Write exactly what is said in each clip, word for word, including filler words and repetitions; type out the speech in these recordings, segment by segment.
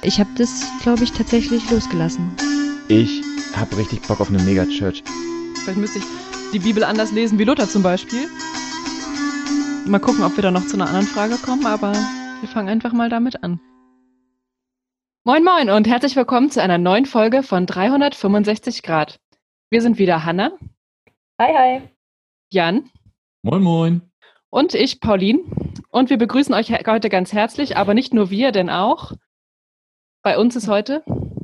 Ich habe das, glaube ich, tatsächlich losgelassen. Ich habe richtig Bock auf eine Megachurch. Vielleicht müsste ich die Bibel anders lesen wie Luther zum Beispiel. Mal gucken, ob wir da noch zu einer anderen Frage kommen, aber wir fangen einfach mal damit an. Moin moin und herzlich willkommen zu einer neuen Folge von dreihundertfünfundsechzig Grad. Wir sind wieder Hanna. Hi, hi. Jan. Moin moin. Und ich, Pauline. Und wir begrüßen euch heute ganz herzlich, aber nicht nur wir, denn auch bei uns ist heute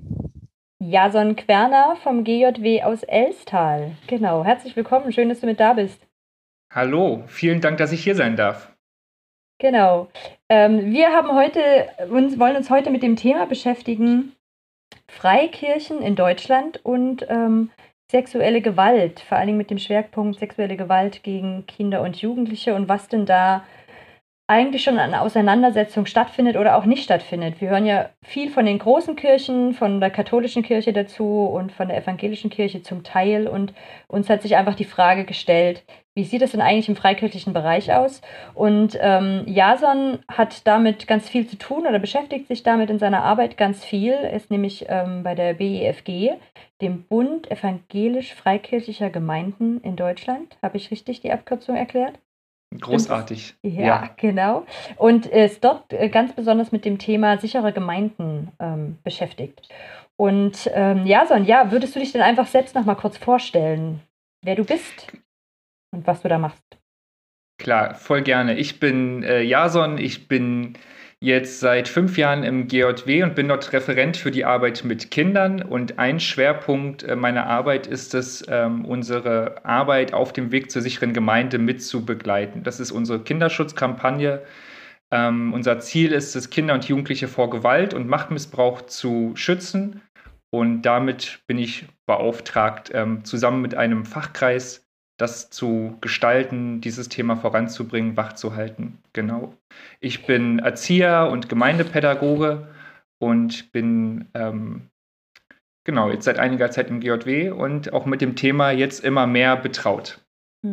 Jason Querner vom G J W aus Elstal. Genau, herzlich willkommen, schön, dass du mit da bist. Hallo, vielen Dank, dass ich hier sein darf. Genau, ähm, wir haben heute, uns, wollen uns heute mit dem Thema beschäftigen, Freikirchen in Deutschland und ähm, sexuelle Gewalt, vor allen Dingen mit dem Schwerpunkt sexuelle Gewalt gegen Kinder und Jugendliche und was denn da eigentlich schon an Auseinandersetzung stattfindet oder auch nicht stattfindet. Wir hören ja viel von den großen Kirchen, von der katholischen Kirche dazu und von der evangelischen Kirche zum Teil. Und uns hat sich einfach die Frage gestellt, wie sieht es denn eigentlich im freikirchlichen Bereich aus? Und ähm, Jason hat damit ganz viel zu tun oder beschäftigt sich damit in seiner Arbeit ganz viel. Er ist nämlich ähm, bei der B E F G, dem Bund evangelisch-freikirchlicher Gemeinden in Deutschland. Habe ich richtig die Abkürzung erklärt? Großartig. Ja, ja, genau. Und ist dort ganz besonders mit dem Thema sichere Gemeinden ähm, beschäftigt. Und ähm, Jason, ja, würdest du dich denn einfach selbst noch mal kurz vorstellen, wer du bist und was du da machst? Klar, voll gerne. Ich bin äh, Jason, ich bin jetzt seit fünf Jahren im G J W und bin dort Referent für die Arbeit mit Kindern. Und ein Schwerpunkt äh, meiner Arbeit ist es, ähm, unsere Arbeit auf dem Weg zur sicheren Gemeinde mit zu begleiten. Das ist unsere Kinderschutzkampagne. Ähm, unser Ziel ist es, Kinder und Jugendliche vor Gewalt und Machtmissbrauch zu schützen. Und damit bin ich beauftragt, ähm, zusammen mit einem Fachkreis das zu gestalten, dieses Thema voranzubringen, wachzuhalten. Genau. Ich bin Erzieher und Gemeindepädagoge und bin ähm, genau jetzt seit einiger Zeit im G J W und auch mit dem Thema jetzt immer mehr betraut.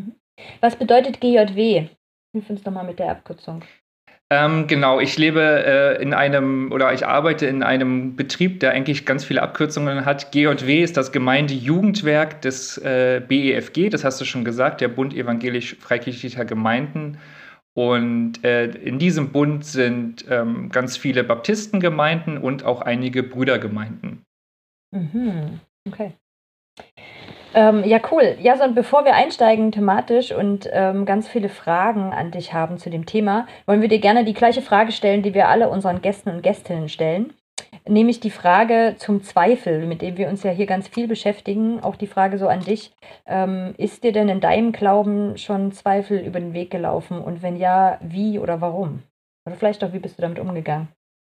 Was bedeutet G J W? Hilf uns doch mal mit der Abkürzung. Ähm, genau, ich lebe äh, in einem oder ich arbeite in einem Betrieb, der eigentlich ganz viele Abkürzungen hat. G J W ist das Gemeindejugendwerk des äh, B E F G, das hast du schon gesagt, der Bund evangelisch-freikirchlicher Gemeinden. Und äh, in diesem Bund sind ähm, ganz viele Baptistengemeinden und auch einige Brüdergemeinden. Mhm. Okay. Ähm, ja, cool. Ja, so, bevor wir einsteigen thematisch und ähm, ganz viele Fragen an dich haben zu dem Thema, wollen wir dir gerne die gleiche Frage stellen, die wir alle unseren Gästen und Gästinnen stellen. Nämlich die Frage zum Zweifel, mit dem wir uns ja hier ganz viel beschäftigen. Auch die Frage so an dich. Ähm, ist dir denn in deinem Glauben schon Zweifel über den Weg gelaufen? Und wenn ja, wie oder warum? Oder vielleicht auch, wie bist du damit umgegangen?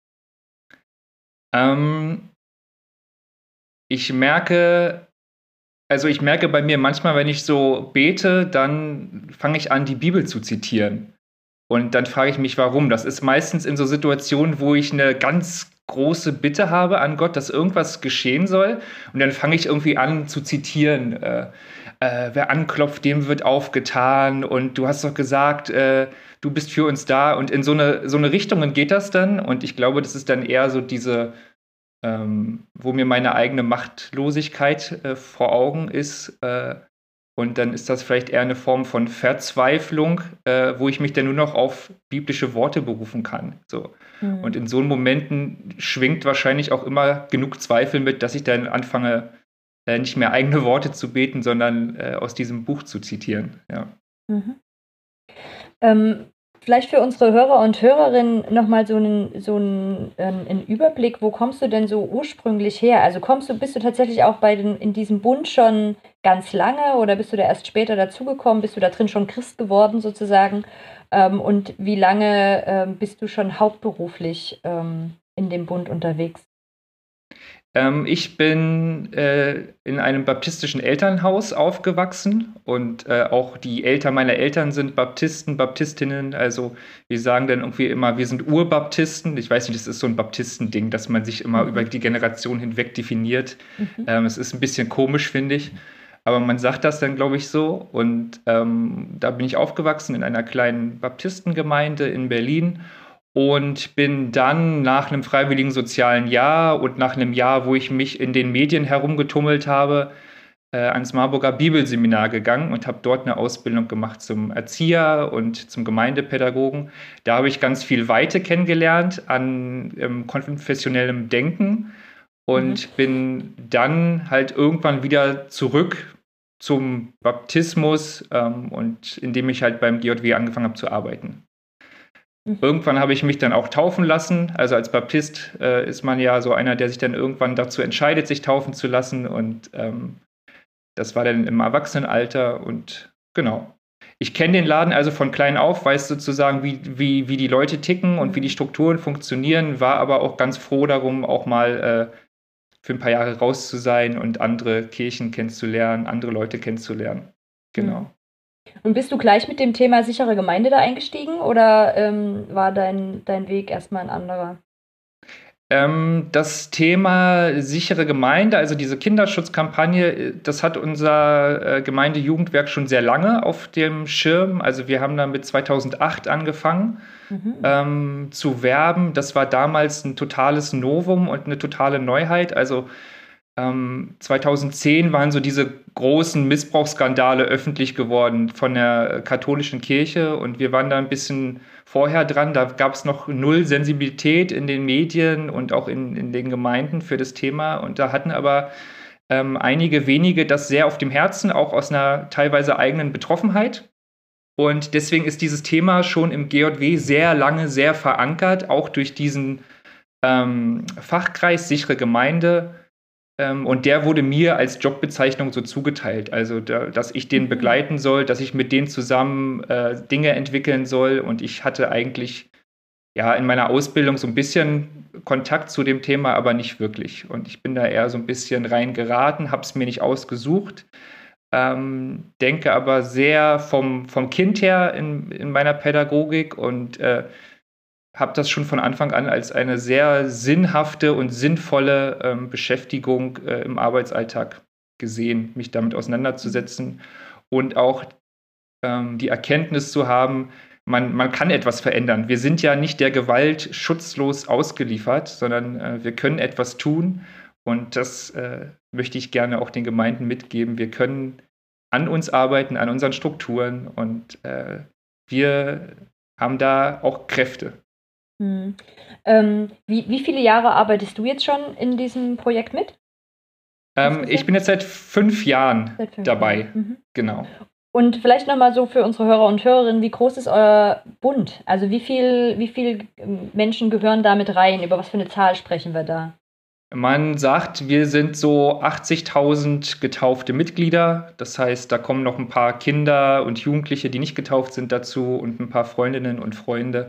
Ähm, ich merke... Also ich merke bei mir manchmal, wenn ich so bete, dann fange ich an, die Bibel zu zitieren. Und dann frage ich mich, warum. Das ist meistens in so Situationen, wo ich eine ganz große Bitte habe an Gott, dass irgendwas geschehen soll. Und dann fange ich irgendwie an zu zitieren. Äh, äh, wer anklopft, dem wird aufgetan. Und du hast doch gesagt, äh, du bist für uns da. Und in so eine, so eine Richtung geht das dann. Und ich glaube, das ist dann eher so diese... Ähm, wo mir meine eigene Machtlosigkeit äh, vor Augen ist. Äh, und dann ist das vielleicht eher eine Form von Verzweiflung, äh, wo ich mich dann nur noch auf biblische Worte berufen kann. So. Mhm. Und in so Momenten schwingt wahrscheinlich auch immer genug Zweifel mit, dass ich dann anfange, äh, nicht mehr eigene Worte zu beten, sondern äh, aus diesem Buch zu zitieren. Ja. Mhm. Ähm, Vielleicht für unsere Hörer und Hörerinnen nochmal so einen, so einen, ähm, einen Überblick, wo kommst du denn so ursprünglich her? Also kommst du, bist du tatsächlich auch bei den, in diesem Bund schon ganz lange oder bist du da erst später dazugekommen? Bist du da drin schon Christ geworden sozusagen? Ähm, und wie lange ähm, bist du schon hauptberuflich ähm, in dem Bund unterwegs? Ähm, ich bin äh, in einem baptistischen Elternhaus aufgewachsen und äh, auch die Eltern meiner Eltern sind Baptisten, Baptistinnen. Also wir sagen dann irgendwie immer, wir sind Urbaptisten. Ich weiß nicht, das ist so ein Baptistending, dass man sich immer mhm. über die Generation hinweg definiert. Mhm. Ähm, es ist ein bisschen komisch, finde ich. Aber man sagt das dann, glaube ich, so. Und ähm, da bin ich aufgewachsen in einer kleinen Baptistengemeinde in Berlin. und bin dann nach einem freiwilligen sozialen Jahr und nach einem Jahr, wo ich mich in den Medien herumgetummelt habe, äh, ans Marburger Bibelseminar gegangen und habe dort eine Ausbildung gemacht zum Erzieher und zum Gemeindepädagogen. Da habe ich ganz viel Weite kennengelernt an ähm, konfessionellem Denken und mhm. bin dann halt irgendwann wieder zurück zum Baptismus ähm, und indem ich halt beim G J W angefangen habe zu arbeiten. Mhm. Irgendwann habe ich mich dann auch taufen lassen. Also als Baptist äh, ist man ja so einer, der sich dann irgendwann dazu entscheidet, sich taufen zu lassen. Und ähm, das war dann im Erwachsenenalter. Und genau. Ich kenne den Laden also von klein auf, weiß sozusagen, wie, wie, wie die Leute ticken und wie die Strukturen funktionieren, war aber auch ganz froh darum, auch mal äh, für ein paar Jahre raus zu sein und andere Kirchen kennenzulernen, andere Leute kennenzulernen. Genau. Und bist du gleich mit dem Thema sichere Gemeinde da eingestiegen oder ähm, war dein, dein Weg erstmal ein anderer? Ähm, das Thema sichere Gemeinde, also diese Kinderschutzkampagne, das hat unser äh, Gemeindejugendwerk schon sehr lange auf dem Schirm. Also wir haben damit zweitausendacht angefangen mhm. ähm, zu werben. Das war damals ein totales Novum und eine totale Neuheit. Also ähm, zweitausendzehn waren so diese großen Missbrauchsskandale öffentlich geworden von der katholischen Kirche und wir waren da ein bisschen vorher dran. Da gab es noch null Sensibilität in den Medien und auch in, in den Gemeinden für das Thema. Und da hatten aber ähm, einige wenige das sehr auf dem Herzen, auch aus einer teilweise eigenen Betroffenheit. Und deswegen ist dieses Thema schon im G J W sehr lange sehr verankert, auch durch diesen ähm, Fachkreis sichere Gemeinde. Ähm, und der wurde mir als Jobbezeichnung so zugeteilt, also da, dass ich den begleiten soll, dass ich mit denen zusammen äh, Dinge entwickeln soll. Und ich hatte eigentlich ja in meiner Ausbildung so ein bisschen Kontakt zu dem Thema, aber nicht wirklich. Und ich bin da eher so ein bisschen reingeraten, habe es mir nicht ausgesucht, ähm, denke aber sehr vom, vom Kind her in, in meiner Pädagogik und äh, habe das schon von Anfang an als eine sehr sinnhafte und sinnvolle ähm, Beschäftigung äh, im Arbeitsalltag gesehen, mich damit auseinanderzusetzen und auch ähm, die Erkenntnis zu haben, man, man kann etwas verändern. Wir sind ja nicht der Gewalt schutzlos ausgeliefert, sondern äh, wir können etwas tun und das äh, möchte ich gerne auch den Gemeinden mitgeben. Wir können an uns arbeiten, an unseren Strukturen und äh, wir haben da auch Kräfte. Hm. Ähm, wie, wie viele Jahre arbeitest du jetzt schon in diesem Projekt mit? Ähm, ich bin jetzt seit fünf Jahren seit fünf dabei. Jahren. Mhm. Genau. Und vielleicht nochmal so für unsere Hörer und Hörerinnen, wie groß ist euer Bund? Also wie viel, wie viel Menschen gehören da mit rein? Über was für eine Zahl sprechen wir da? Man sagt, wir sind so achtzigtausend getaufte Mitglieder. Das heißt, da kommen noch ein paar Kinder und Jugendliche, die nicht getauft sind, dazu und ein paar Freundinnen und Freunde,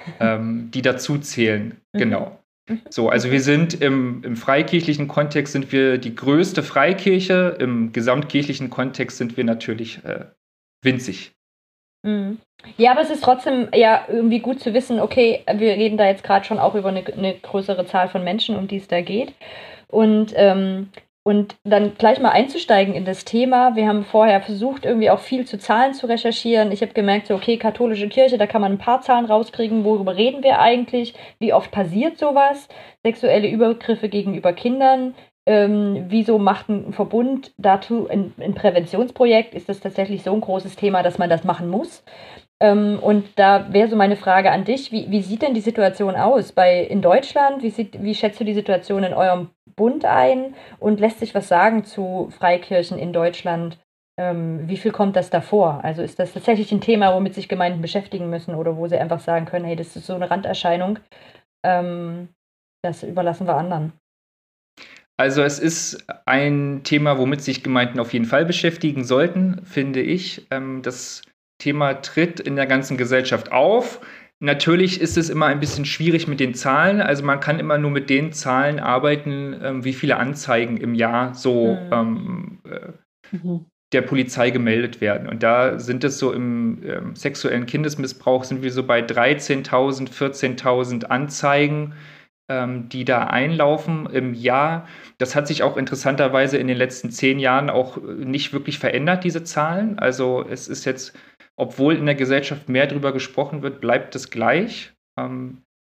ähm, die dazu zählen. Mhm. Genau. So, also wir sind im, im freikirchlichen Kontext sind wir die größte Freikirche. Im gesamtkirchlichen Kontext sind wir natürlich äh, winzig. Mhm. Ja, aber es ist trotzdem ja irgendwie gut zu wissen, okay, wir reden da jetzt gerade schon auch über eine, eine größere Zahl von Menschen, um die es da geht. Und, ähm, und dann gleich mal einzusteigen in das Thema. Wir haben vorher versucht, irgendwie auch viel zu Zahlen zu recherchieren. Ich habe gemerkt, so, okay, katholische Kirche, da kann man ein paar Zahlen rauskriegen. Worüber reden wir eigentlich? Wie oft passiert sowas? Sexuelle Übergriffe gegenüber Kindern. Ähm, wieso macht ein Verbund dazu ein, ein Präventionsprojekt? Ist das tatsächlich so ein großes Thema, dass man das machen muss? Ähm, und da wäre so meine Frage an dich, wie, wie sieht denn die Situation aus bei, in Deutschland? Wie, sieht, wie schätzt du die Situation in eurem Bund ein? Und lässt sich was sagen zu Freikirchen in Deutschland? Ähm, wie viel kommt das davor? Also ist das tatsächlich ein Thema, womit sich Gemeinden beschäftigen müssen oder wo sie einfach sagen können, hey, das ist so eine Randerscheinung, ähm, das überlassen wir anderen? Also es ist ein Thema, womit sich Gemeinden auf jeden Fall beschäftigen sollten, finde ich. Ähm, das Thema tritt in der ganzen Gesellschaft auf. Natürlich ist es immer ein bisschen schwierig mit den Zahlen. Also man kann immer nur mit den Zahlen arbeiten, ähm, wie viele Anzeigen im Jahr so mhm. ähm, äh, mhm. der Polizei gemeldet werden. Und da sind es so im ähm, sexuellen Kindesmissbrauch sind wir so bei dreizehntausend, vierzehntausend Anzeigen, ähm, die da einlaufen im Jahr. Das hat sich auch interessanterweise in den letzten zehn Jahren auch nicht wirklich verändert, diese Zahlen. Also es ist jetzt, obwohl in der Gesellschaft mehr darüber gesprochen wird, bleibt es gleich. Ähm,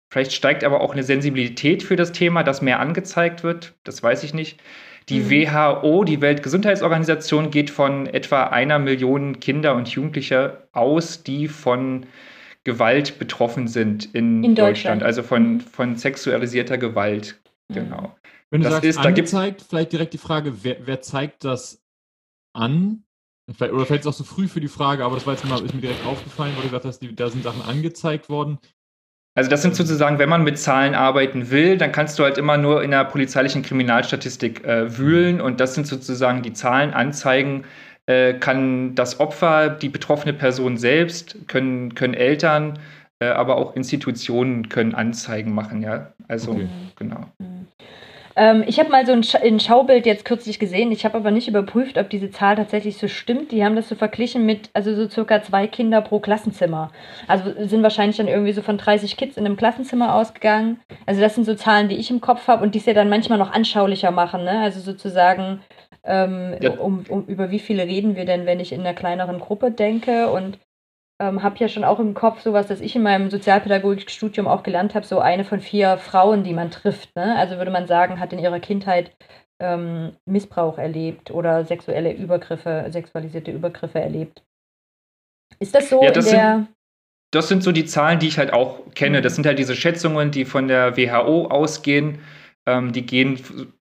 Vielleicht steigt aber auch eine Sensibilität für das Thema, das mehr angezeigt wird. Das weiß ich nicht. Die mhm. W H O, die Weltgesundheitsorganisation, geht von etwa einer Million Kinder und Jugendliche aus, die von Gewalt betroffen sind in, in Deutschland. Deutschland. Also von, von sexualisierter Gewalt. Mhm. Genau. Wenn du das sagst, ist, angezeigt, vielleicht direkt die Frage, wer, wer zeigt das an? Vielleicht, oder vielleicht ist es auch so früh für die Frage, aber das war jetzt mal, ist mir direkt aufgefallen, wo du gesagt hast, die, da sind Sachen angezeigt worden. Also das sind sozusagen, wenn man mit Zahlen arbeiten will, dann kannst du halt immer nur in der polizeilichen Kriminalstatistik äh, wühlen und das sind sozusagen die Zahlen, Anzeigen, äh, kann das Opfer, die betroffene Person selbst, können, können Eltern, äh, aber auch Institutionen können Anzeigen machen, ja. Also, okay. Genau. Ähm, ich habe mal so ein, Sch- ein Schaubild jetzt kürzlich gesehen. Ich habe aber nicht überprüft, ob diese Zahl tatsächlich so stimmt. Die haben das so verglichen mit, also so circa zwei Kinder pro Klassenzimmer. Also sind wahrscheinlich dann irgendwie so von dreißig Kids in einem Klassenzimmer ausgegangen. Also das sind so Zahlen, die ich im Kopf habe und die es ja dann manchmal noch anschaulicher machen. Ne? Also sozusagen, ähm, ja. um, um über wie viele reden wir denn, wenn ich in einer kleineren Gruppe denke und Ähm, habe ja schon auch im Kopf sowas, dass ich in meinem Sozialpädagogikstudium auch gelernt habe, so eine von vier Frauen, die man trifft. Ne? Also würde man sagen, hat in ihrer Kindheit ähm, Missbrauch erlebt oder sexuelle Übergriffe, sexualisierte Übergriffe erlebt. Ist das so ja, das in der... Sind, das sind so die Zahlen, die ich halt auch kenne. Das sind halt diese Schätzungen, die von der W H O ausgehen. Ähm, die gehen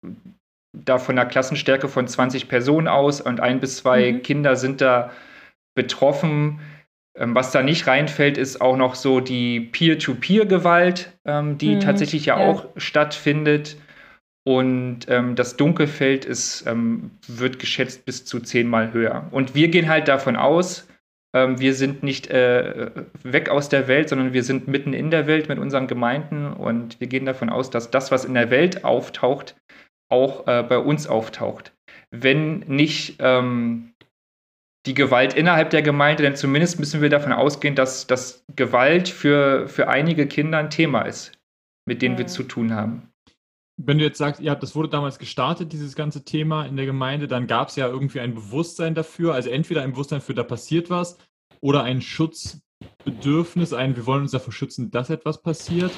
da von einer Klassenstärke von zwanzig Personen aus und ein bis zwei mhm. Kinder sind da betroffen. Was da nicht reinfällt, ist auch noch so die Peer-to-Peer-Gewalt, ähm, die mhm, tatsächlich ja, ja auch stattfindet. Und ähm, das Dunkelfeld ist, ähm, wird geschätzt bis zu zehnmal höher. Und wir gehen halt davon aus, ähm, wir sind nicht äh, weg aus der Welt, sondern wir sind mitten in der Welt mit unseren Gemeinden. Und wir gehen davon aus, dass das, was in der Welt auftaucht, auch äh, bei uns auftaucht. Wenn nicht ähm, die Gewalt innerhalb der Gemeinde, denn zumindest müssen wir davon ausgehen, dass, dass Gewalt für, für einige Kinder ein Thema ist, mit denen ja. wir zu tun haben. Wenn du jetzt sagst, ja, das wurde damals gestartet, dieses ganze Thema in der Gemeinde, dann gab es ja irgendwie ein Bewusstsein dafür, also entweder ein Bewusstsein für, da passiert was, oder ein Schutzbedürfnis, ein, wir wollen uns davor schützen, dass etwas passiert.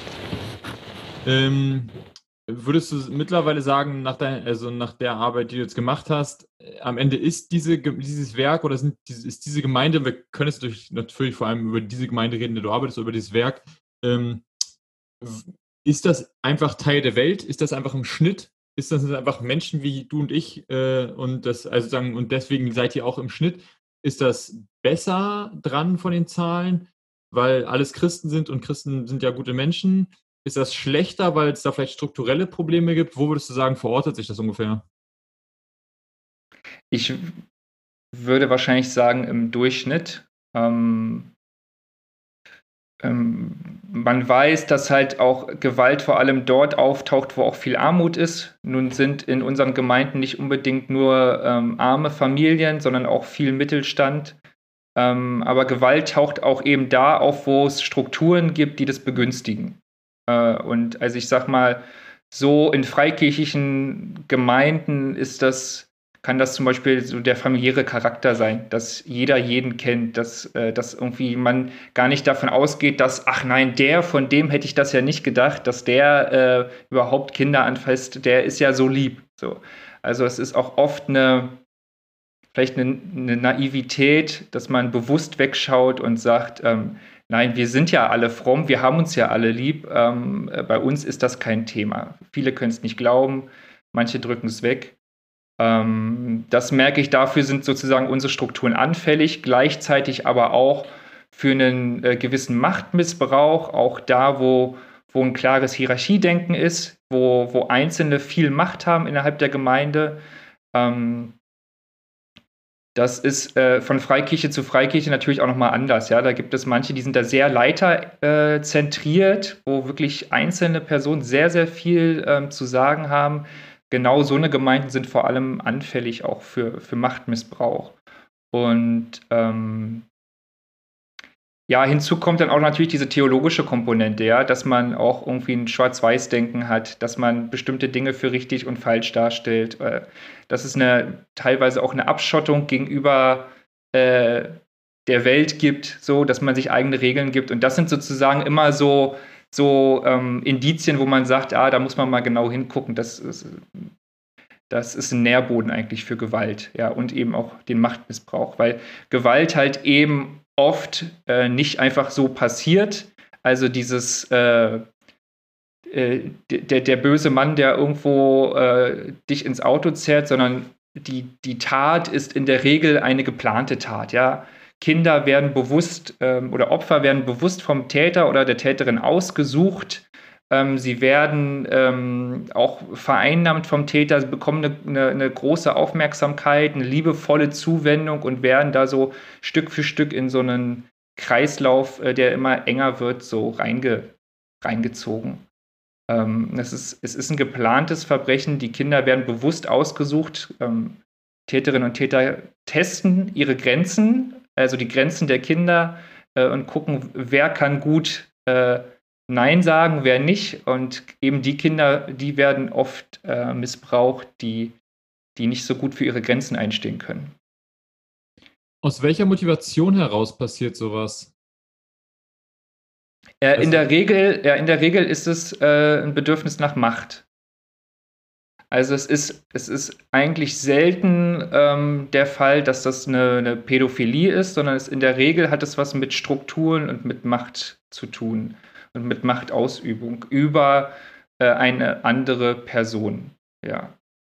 Ähm, Würdest du mittlerweile sagen, nach, dein, also nach der Arbeit, die du jetzt gemacht hast, am Ende ist diese, dieses Werk oder sind, ist diese Gemeinde, wir können jetzt durch, natürlich vor allem über diese Gemeinde reden, in der du arbeitest, über dieses Werk, ähm, ist das einfach Teil der Welt? Ist das einfach im Schnitt? Ist das einfach Menschen wie du und ich äh, und das, also sagen, und deswegen seid ihr auch im Schnitt? Ist das besser dran von den Zahlen, weil alles Christen sind und Christen sind ja gute Menschen? Ist das schlechter, weil es da vielleicht strukturelle Probleme gibt? Wo würdest du sagen, verortet sich das ungefähr? Ich würde wahrscheinlich sagen, im Durchschnitt. Ähm, ähm, man weiß, dass halt auch Gewalt vor allem dort auftaucht, wo auch viel Armut ist. Nun sind in unseren Gemeinden nicht unbedingt nur ähm, arme Familien, sondern auch viel Mittelstand. Ähm, aber Gewalt taucht auch eben da auf, wo es Strukturen gibt, die das begünstigen. Und also ich sag mal, so in freikirchlichen Gemeinden ist das, kann das zum Beispiel so der familiäre Charakter sein, dass jeder jeden kennt, dass, äh, dass irgendwie man gar nicht davon ausgeht, dass, ach nein, der, von dem hätte ich das ja nicht gedacht, dass der äh, überhaupt Kinder anfasst, der ist ja so lieb. So. Also es ist auch oft eine, vielleicht eine, eine Naivität, dass man bewusst wegschaut und sagt, ähm, nein, wir sind ja alle fromm, wir haben uns ja alle lieb. Ähm, bei uns ist das kein Thema. Viele können es nicht glauben, manche drücken es weg. Ähm, das merke ich, dafür sind sozusagen unsere Strukturen anfällig, gleichzeitig aber auch für einen äh, gewissen Machtmissbrauch, auch da, wo, wo ein klares Hierarchiedenken ist, wo, wo Einzelne viel Macht haben innerhalb der Gemeinde. Ähm, Das ist äh, von Freikirche zu Freikirche natürlich auch nochmal anders. Ja? Da gibt es manche, die sind da sehr leiterzentriert, äh, wo wirklich einzelne Personen sehr, sehr viel ähm, zu sagen haben. Genau so eine Gemeinden sind vor allem anfällig auch für, für Machtmissbrauch. Und ähm, ja, hinzu kommt dann auch natürlich diese theologische Komponente, ja, dass man auch irgendwie ein Schwarz-Weiß-Denken hat, dass man bestimmte Dinge für richtig und falsch darstellt. Dass es eine, teilweise auch eine Abschottung gegenüber äh, der Welt gibt, so, dass man sich eigene Regeln gibt. Und das sind sozusagen immer so so ähm, Indizien, wo man sagt, ah, da muss man mal genau hingucken. Das ist, das ist ein Nährboden eigentlich für Gewalt, ja, und eben auch den Machtmissbrauch, weil Gewalt halt eben oft äh, nicht einfach so passiert. Also dieses äh, äh, der, der böse Mann, der irgendwo äh, dich ins Auto zerrt, sondern die, die Tat ist in der Regel eine geplante Tat, ja. Kinder werden bewusst ähm, oder Opfer werden bewusst vom Täter oder der Täterin ausgesucht. Ähm, sie werden ähm, auch vereinnahmt vom Täter, sie bekommen eine, eine, eine große Aufmerksamkeit, eine liebevolle Zuwendung und werden da so Stück für Stück in so einen Kreislauf, äh, der immer enger wird, so reinge, reingezogen. Ähm, es ist, es ist ein geplantes Verbrechen. Die Kinder werden bewusst ausgesucht. Ähm, Täterinnen und Täter testen ihre Grenzen, also die Grenzen der Kinder, äh, und gucken, wer kann gut äh, Nein sagen, wer nicht. Und eben die Kinder, die werden oft äh, missbraucht, die, die nicht so gut für ihre Grenzen einstehen können. Aus welcher Motivation heraus passiert sowas? Äh, Also- in der Regel, ja, in der Regel ist es äh, ein Bedürfnis nach Macht. Also es ist, es ist eigentlich selten ähm, der Fall, dass das eine, eine Pädophilie ist, sondern es in der Regel hat es was mit Strukturen und mit Macht zu tun und mit Machtausübung über äh, eine andere Person. Ja.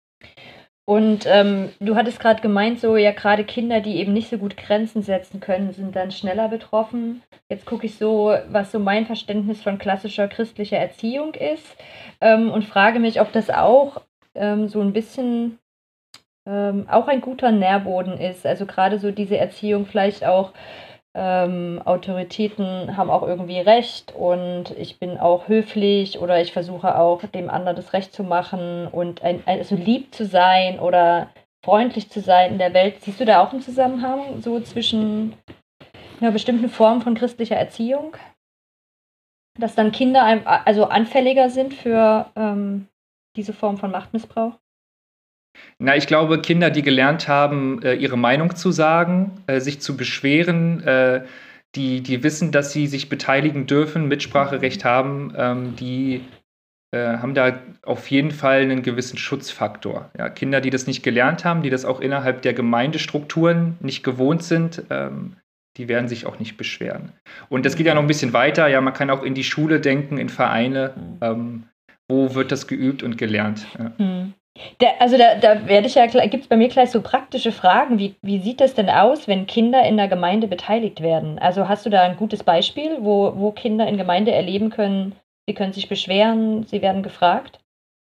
Und ähm, du hattest gerade gemeint, so ja, gerade Kinder, die eben nicht so gut Grenzen setzen können, sind dann schneller betroffen. Jetzt gucke ich so, was so mein Verständnis von klassischer christlicher Erziehung ist, ähm, und frage mich, ob das auch ähm, so ein bisschen ähm, auch ein guter Nährboden ist. Also gerade so diese Erziehung vielleicht auch, ähm, Autoritäten haben auch irgendwie Recht und ich bin auch höflich oder ich versuche auch dem anderen das Recht zu machen und ein, ein, also lieb zu sein oder freundlich zu sein in der Welt. Siehst du da auch einen Zusammenhang so zwischen einer bestimmten Form von christlicher Erziehung? Dass dann Kinder ein, also anfälliger sind für ähm, diese Form von Machtmissbrauch? Na, ich glaube, Kinder, die gelernt haben, äh, ihre Meinung zu sagen, äh, sich zu beschweren, äh, die, die wissen, dass sie sich beteiligen dürfen, Mitspracherecht haben, ähm, die äh, haben da auf jeden Fall einen gewissen Schutzfaktor. Ja, Kinder, die das nicht gelernt haben, die das auch innerhalb der Gemeindestrukturen nicht gewohnt sind, ähm, die werden sich auch nicht beschweren. Und das geht ja noch ein bisschen weiter. Ja, man kann auch in die Schule denken, in Vereine. Ähm, wo wird das geübt und gelernt? Ja. Hm. Da, also da, da werde ich ja, gibt es bei mir gleich so praktische Fragen. Wie, wie sieht das denn aus, wenn Kinder in der Gemeinde beteiligt werden? Also hast du da ein gutes Beispiel, wo, wo Kinder in Gemeinde erleben können, sie können sich beschweren, sie werden gefragt?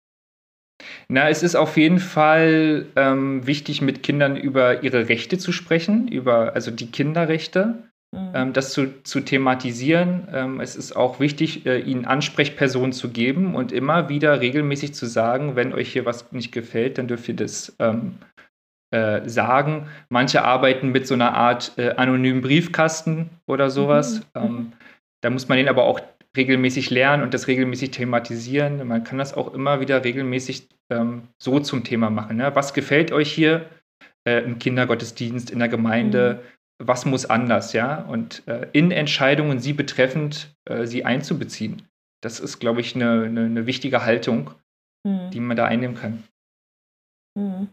Na, es ist auf jeden Fall ähm, wichtig, mit Kindern über ihre Rechte zu sprechen, über also die Kinderrechte, mhm. ähm, das zu, zu thematisieren. Ähm, es ist auch wichtig, äh, ihnen Ansprechpersonen zu geben und immer wieder regelmäßig zu sagen, wenn euch hier was nicht gefällt, dann dürft ihr das ähm, äh, sagen. Manche arbeiten mit so einer Art äh, anonymen Briefkasten oder sowas. Mhm. Ähm, da muss man den aber auch regelmäßig lernen und das regelmäßig thematisieren. Man kann das auch immer wieder regelmäßig ähm, so zum Thema machen. Ne? Was gefällt euch hier äh, im Kindergottesdienst, in der Gemeinde? Mhm. Was muss anders? Ja? Und äh, in Entscheidungen sie betreffend, äh, sie einzubeziehen. Das ist, glaube ich, eine, eine, eine wichtige Haltung, mhm. die man da einnehmen kann. Mhm.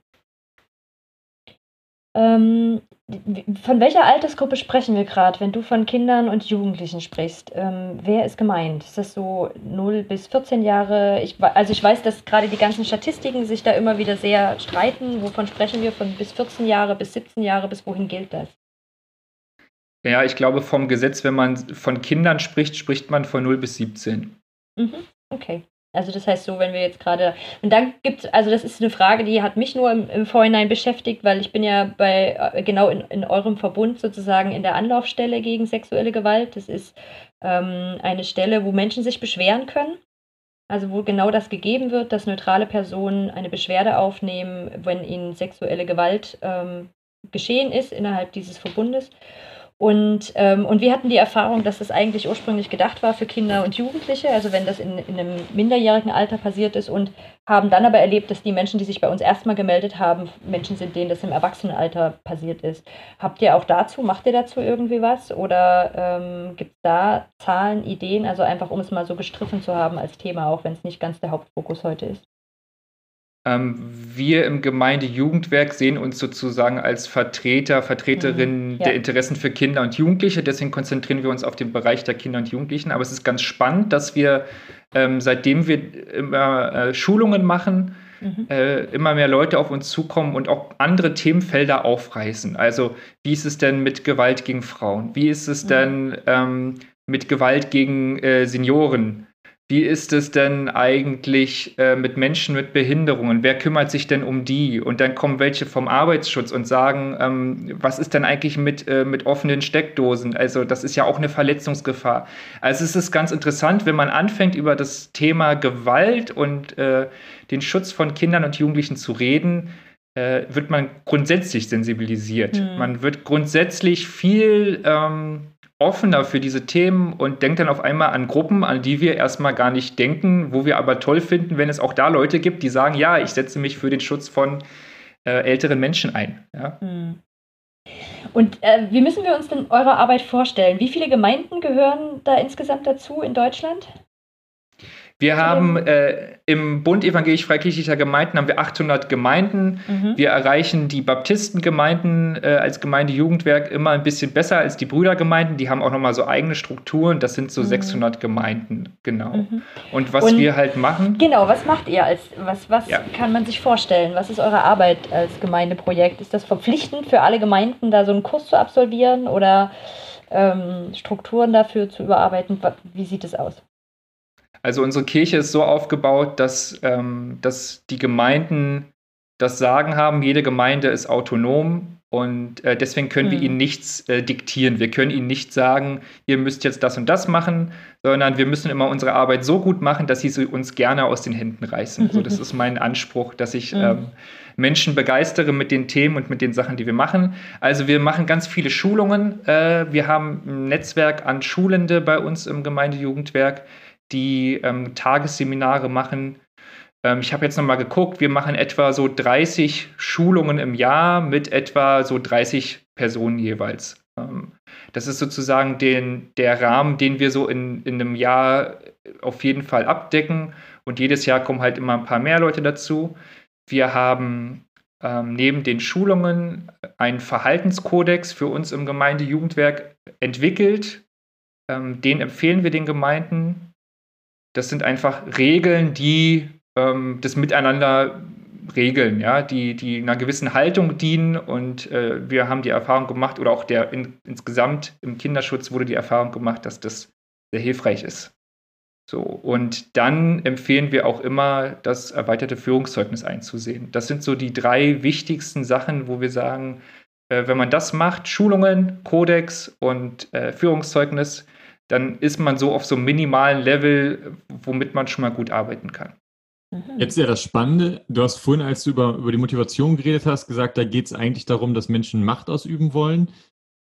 Ähm, von welcher Altersgruppe sprechen wir gerade, wenn du von Kindern und Jugendlichen sprichst? Ähm, wer ist gemeint? Ist das so null bis vierzehn Jahre? Ich, also ich weiß, dass gerade die ganzen Statistiken sich da immer wieder sehr streiten. Wovon sprechen wir? Von bis vierzehn Jahre, bis siebzehn Jahre, bis wohin gilt das? Ja, ich glaube, vom Gesetz, wenn man von Kindern spricht, spricht man von null bis siebzehn. Mhm, okay. Also das heißt so, wenn wir jetzt gerade, und dann gibt es, also das ist eine Frage, die hat mich nur im, im Vorhinein beschäftigt, weil ich bin ja bei, genau in, in eurem Verbund sozusagen in der Anlaufstelle gegen sexuelle Gewalt. Das ist ähm, eine Stelle, wo Menschen sich beschweren können, also wo genau das gegeben wird, dass neutrale Personen eine Beschwerde aufnehmen, wenn ihnen sexuelle Gewalt ähm, geschehen ist innerhalb dieses Verbundes. Und, ähm, und wir hatten die Erfahrung, dass das eigentlich ursprünglich gedacht war für Kinder und Jugendliche, also wenn das in, in einem minderjährigen Alter passiert ist, und haben dann aber erlebt, dass die Menschen, die sich bei uns erstmal gemeldet haben, Menschen sind, denen das im Erwachsenenalter passiert ist. Habt ihr auch dazu, macht ihr dazu irgendwie was? Oder ähm, gibt es da Zahlen, Ideen, also einfach um es mal so gestriffen zu haben als Thema, auch wenn es nicht ganz der Hauptfokus heute ist? Ähm, wir im Gemeindejugendwerk sehen uns sozusagen als Vertreter, Vertreterinnen Mhm, ja. der Interessen für Kinder und Jugendliche. Deswegen konzentrieren wir uns auf den Bereich der Kinder und Jugendlichen. Aber es ist ganz spannend, dass wir, ähm, seitdem wir immer äh, Schulungen machen, Mhm. äh, immer mehr Leute auf uns zukommen und auch andere Themenfelder aufreißen. Also wie ist es denn mit Gewalt gegen Frauen? Wie ist es Mhm. denn ähm, mit Gewalt gegen äh, Senioren? Wie ist es denn eigentlich äh, mit Menschen mit Behinderungen? Wer kümmert sich denn um die? Und dann kommen welche vom Arbeitsschutz und sagen, ähm, was ist denn eigentlich mit, äh, mit offenen Steckdosen? Also das ist ja auch eine Verletzungsgefahr. Also es ist ganz interessant, wenn man anfängt, über das Thema Gewalt und äh, den Schutz von Kindern und Jugendlichen zu reden, äh, wird man grundsätzlich sensibilisiert. Mhm. Man wird grundsätzlich viel ähm, offener für diese Themen und denkt dann auf einmal an Gruppen, an die wir erstmal gar nicht denken, wo wir aber toll finden, wenn es auch da Leute gibt, die sagen, ja, ich setze mich für den Schutz von äh, älteren Menschen ein. Ja. Mhm. Und äh, wie müssen wir uns denn eure Arbeit vorstellen? Wie viele Gemeinden gehören da insgesamt dazu in Deutschland? Wir haben äh, im Bund evangelisch-freikirchlicher Gemeinden haben wir achthundert Gemeinden. Mhm. Wir erreichen die Baptistengemeinden äh, als Gemeindejugendwerk immer ein bisschen besser als die Brüdergemeinden. Die haben auch nochmal so eigene Strukturen. Das sind so Mhm. sechshundert Gemeinden, genau. Mhm. Und was Und- wir halt machen, Genau, was macht ihr als, was, was Ja. kann man sich vorstellen? Was ist eure Arbeit als Gemeindeprojekt? Ist das verpflichtend für alle Gemeinden, da so einen Kurs zu absolvieren oder ähm, Strukturen dafür zu überarbeiten? Wa- Wie sieht es aus? also unsere Kirche ist so aufgebaut, dass, ähm, dass die Gemeinden das Sagen haben. Jede Gemeinde ist autonom und äh, deswegen können wir Mhm. ihnen nichts äh, diktieren. Wir können ihnen nicht sagen, ihr müsst jetzt das und das machen, sondern wir müssen immer unsere Arbeit so gut machen, dass sie sie uns gerne aus den Händen reißen. So, das ist mein Anspruch, dass ich Mhm. ähm, Menschen begeistere mit den Themen und mit den Sachen, die wir machen. Also wir machen ganz viele Schulungen. Äh, wir haben ein Netzwerk an Schulende bei uns im Gemeindejugendwerk, die ähm, Tagesseminare machen. Ähm, ich habe jetzt nochmal geguckt, wir machen etwa so dreißig Schulungen im Jahr mit etwa so dreißig Personen jeweils. Ähm, das ist sozusagen den, der Rahmen, den wir so in, in einem Jahr auf jeden Fall abdecken. Und jedes Jahr kommen halt immer ein paar mehr Leute dazu. Wir haben ähm, neben den Schulungen einen Verhaltenskodex für uns im Gemeindejugendwerk entwickelt. Ähm, den empfehlen wir den Gemeinden. Das sind einfach Regeln, die ähm, das Miteinander regeln, ja, die, die einer gewissen Haltung dienen. Und äh, wir haben die Erfahrung gemacht, oder auch der in, insgesamt im Kinderschutz wurde die Erfahrung gemacht, dass das sehr hilfreich ist. So, und dann empfehlen wir auch immer, das erweiterte Führungszeugnis einzusehen. Das sind so die drei wichtigsten Sachen, wo wir sagen, äh, wenn man das macht, Schulungen, Kodex und äh, Führungszeugnis, dann ist man so auf so einem minimalen Level, womit man schon mal gut arbeiten kann. Mhm. Jetzt ja das Spannende, du hast vorhin, als du über, über die Motivation geredet hast, gesagt, da geht es eigentlich darum, dass Menschen Macht ausüben wollen.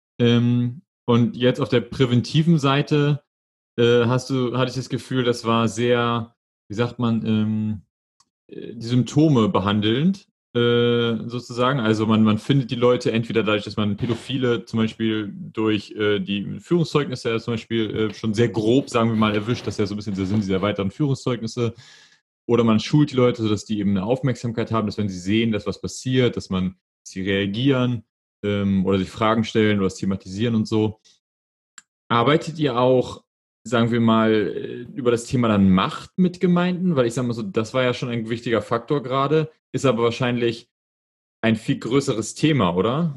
Ähm, und jetzt auf der präventiven Seite äh, hast du, hatte ich das Gefühl, das war sehr, wie sagt man, ähm, äh, die Symptome behandelnd, äh, sozusagen. Also man, man findet die Leute entweder dadurch, dass man Pädophile zum Beispiel durch äh, die Führungszeugnisse zum Beispiel äh, schon sehr grob, sagen wir mal, erwischt, das ist ja so ein bisschen der Sinn dieser weiteren Führungszeugnisse. Oder man schult die Leute, sodass die eben eine Aufmerksamkeit haben, dass wenn sie sehen, dass was passiert, dass man, dass sie reagieren ähm, oder sich Fragen stellen oder es thematisieren und so. Arbeitet ihr auch, sagen wir mal, äh, über das Thema dann Macht mit Gemeinden? Weil ich sage mal so, das war ja schon ein wichtiger Faktor gerade, ist aber wahrscheinlich ein viel größeres Thema, oder?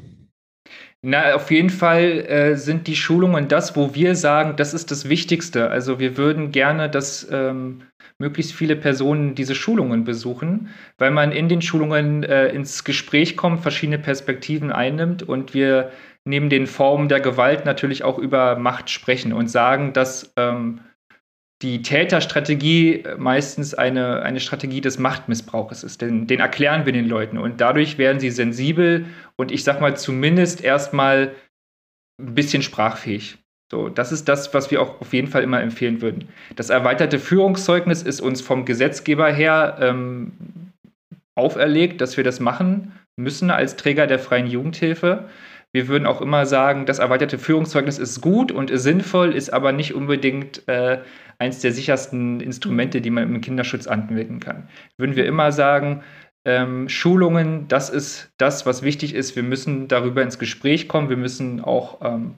Na, auf jeden Fall äh, sind die Schulungen das, wo wir sagen, das ist das Wichtigste. Also wir würden gerne, dass ähm, möglichst viele Personen diese Schulungen besuchen, weil man in den Schulungen äh, ins Gespräch kommt, verschiedene Perspektiven einnimmt und wir neben den Formen der Gewalt natürlich auch über Macht sprechen und sagen, dass ähm, die Täterstrategie meistens eine, eine Strategie des Machtmissbrauches ist. Den, den erklären wir den Leuten und dadurch werden sie sensibel und ich sag mal zumindest erstmal ein bisschen sprachfähig. So, das ist das, was wir auch auf jeden Fall immer empfehlen würden. Das erweiterte Führungszeugnis ist uns vom Gesetzgeber her ähm, auferlegt, dass wir das machen müssen als Träger der freien Jugendhilfe. Wir würden auch immer sagen, das erweiterte Führungszeugnis ist gut und ist sinnvoll, ist aber nicht unbedingt äh, eins der sichersten Instrumente, die man im Kinderschutz anwenden kann. Würden wir immer sagen, ähm, Schulungen, das ist das, was wichtig ist. Wir müssen darüber ins Gespräch kommen. Wir müssen auch ähm,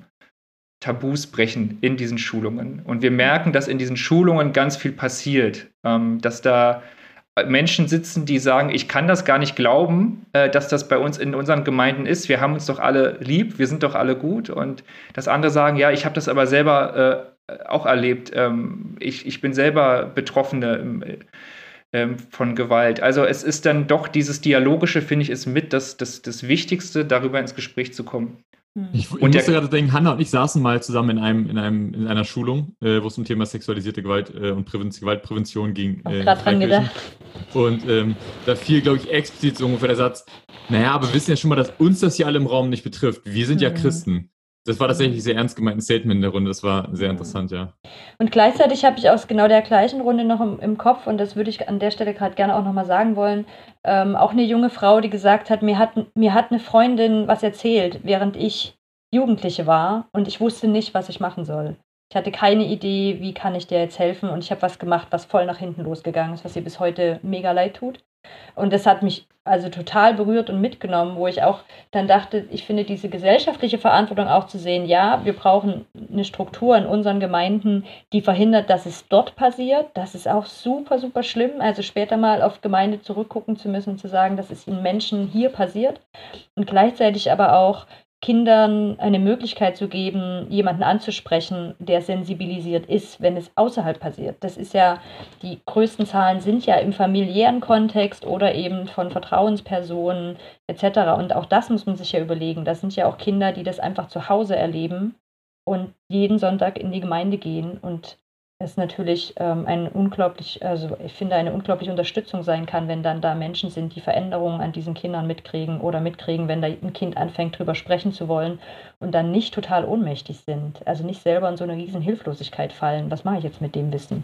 Tabus brechen in diesen Schulungen. Und wir merken, dass in diesen Schulungen ganz viel passiert, ähm, dass da Menschen sitzen, die sagen, ich kann das gar nicht glauben, äh, dass das bei uns in unseren Gemeinden ist. Wir haben uns doch alle lieb, wir sind doch alle gut. Und das andere sagen, ja, ich habe das aber selber äh, auch erlebt. Ähm, ich, ich bin selber Betroffene äh, von Gewalt. Also es ist dann doch dieses Dialogische, finde ich, ist mit das, das, das Wichtigste, darüber ins Gespräch zu kommen. Ich, ich Und musste der- gerade denken, Hannah und ich saßen mal zusammen in einem, in einem, in einer Schulung, äh, wo es um Thema sexualisierte Gewalt äh, und Präven Gewaltprävention ging. Hab äh, grad dran Freikirchen. gedacht. Und ähm, da fiel, glaube ich, explizit so ungefähr der Satz, naja, aber wir wissen ja schon mal, dass uns das hier alle im Raum nicht betrifft. Wir sind ja Mhm. Christen. Das war tatsächlich ein sehr ernst gemeinten Statement in der Runde. Das war sehr Mhm. interessant, ja. Und gleichzeitig habe ich aus genau der gleichen Runde noch im, im Kopf, und das würde ich an der Stelle gerade gerne auch nochmal sagen wollen, ähm, auch eine junge Frau, die gesagt hat, mir hat, mir hat eine Freundin was erzählt, während ich Jugendliche war, und ich wusste nicht, was ich machen soll. Ich hatte keine Idee, wie kann ich dir jetzt helfen, und ich habe was gemacht, was voll nach hinten losgegangen ist, was ihr bis heute mega leid tut. Und das hat mich also total berührt und mitgenommen, wo ich auch dann dachte, ich finde diese gesellschaftliche Verantwortung auch zu sehen, ja, wir brauchen eine Struktur in unseren Gemeinden, die verhindert, dass es dort passiert. Das ist auch super, super schlimm. Also später mal auf Gemeinde zurückgucken zu müssen und zu sagen, das ist in Menschen hier passiert. Und gleichzeitig aber auch Kindern eine Möglichkeit zu geben, jemanden anzusprechen, der sensibilisiert ist, wenn es außerhalb passiert. Das ist ja, die größten Zahlen sind ja im familiären Kontext oder eben von Vertrauenspersonen et cetera. Und auch das muss man sich ja überlegen. Das sind ja auch Kinder, die das einfach zu Hause erleben und jeden Sonntag in die Gemeinde gehen, und es natürlich ähm, ein unglaublich, also ich finde, eine unglaubliche Unterstützung sein kann, wenn dann da Menschen sind, die Veränderungen an diesen Kindern mitkriegen oder mitkriegen, wenn da ein Kind anfängt, drüber sprechen zu wollen und dann nicht total ohnmächtig sind. Also nicht selber in so eine riesen Hilflosigkeit fallen. Was mache ich jetzt mit dem Wissen?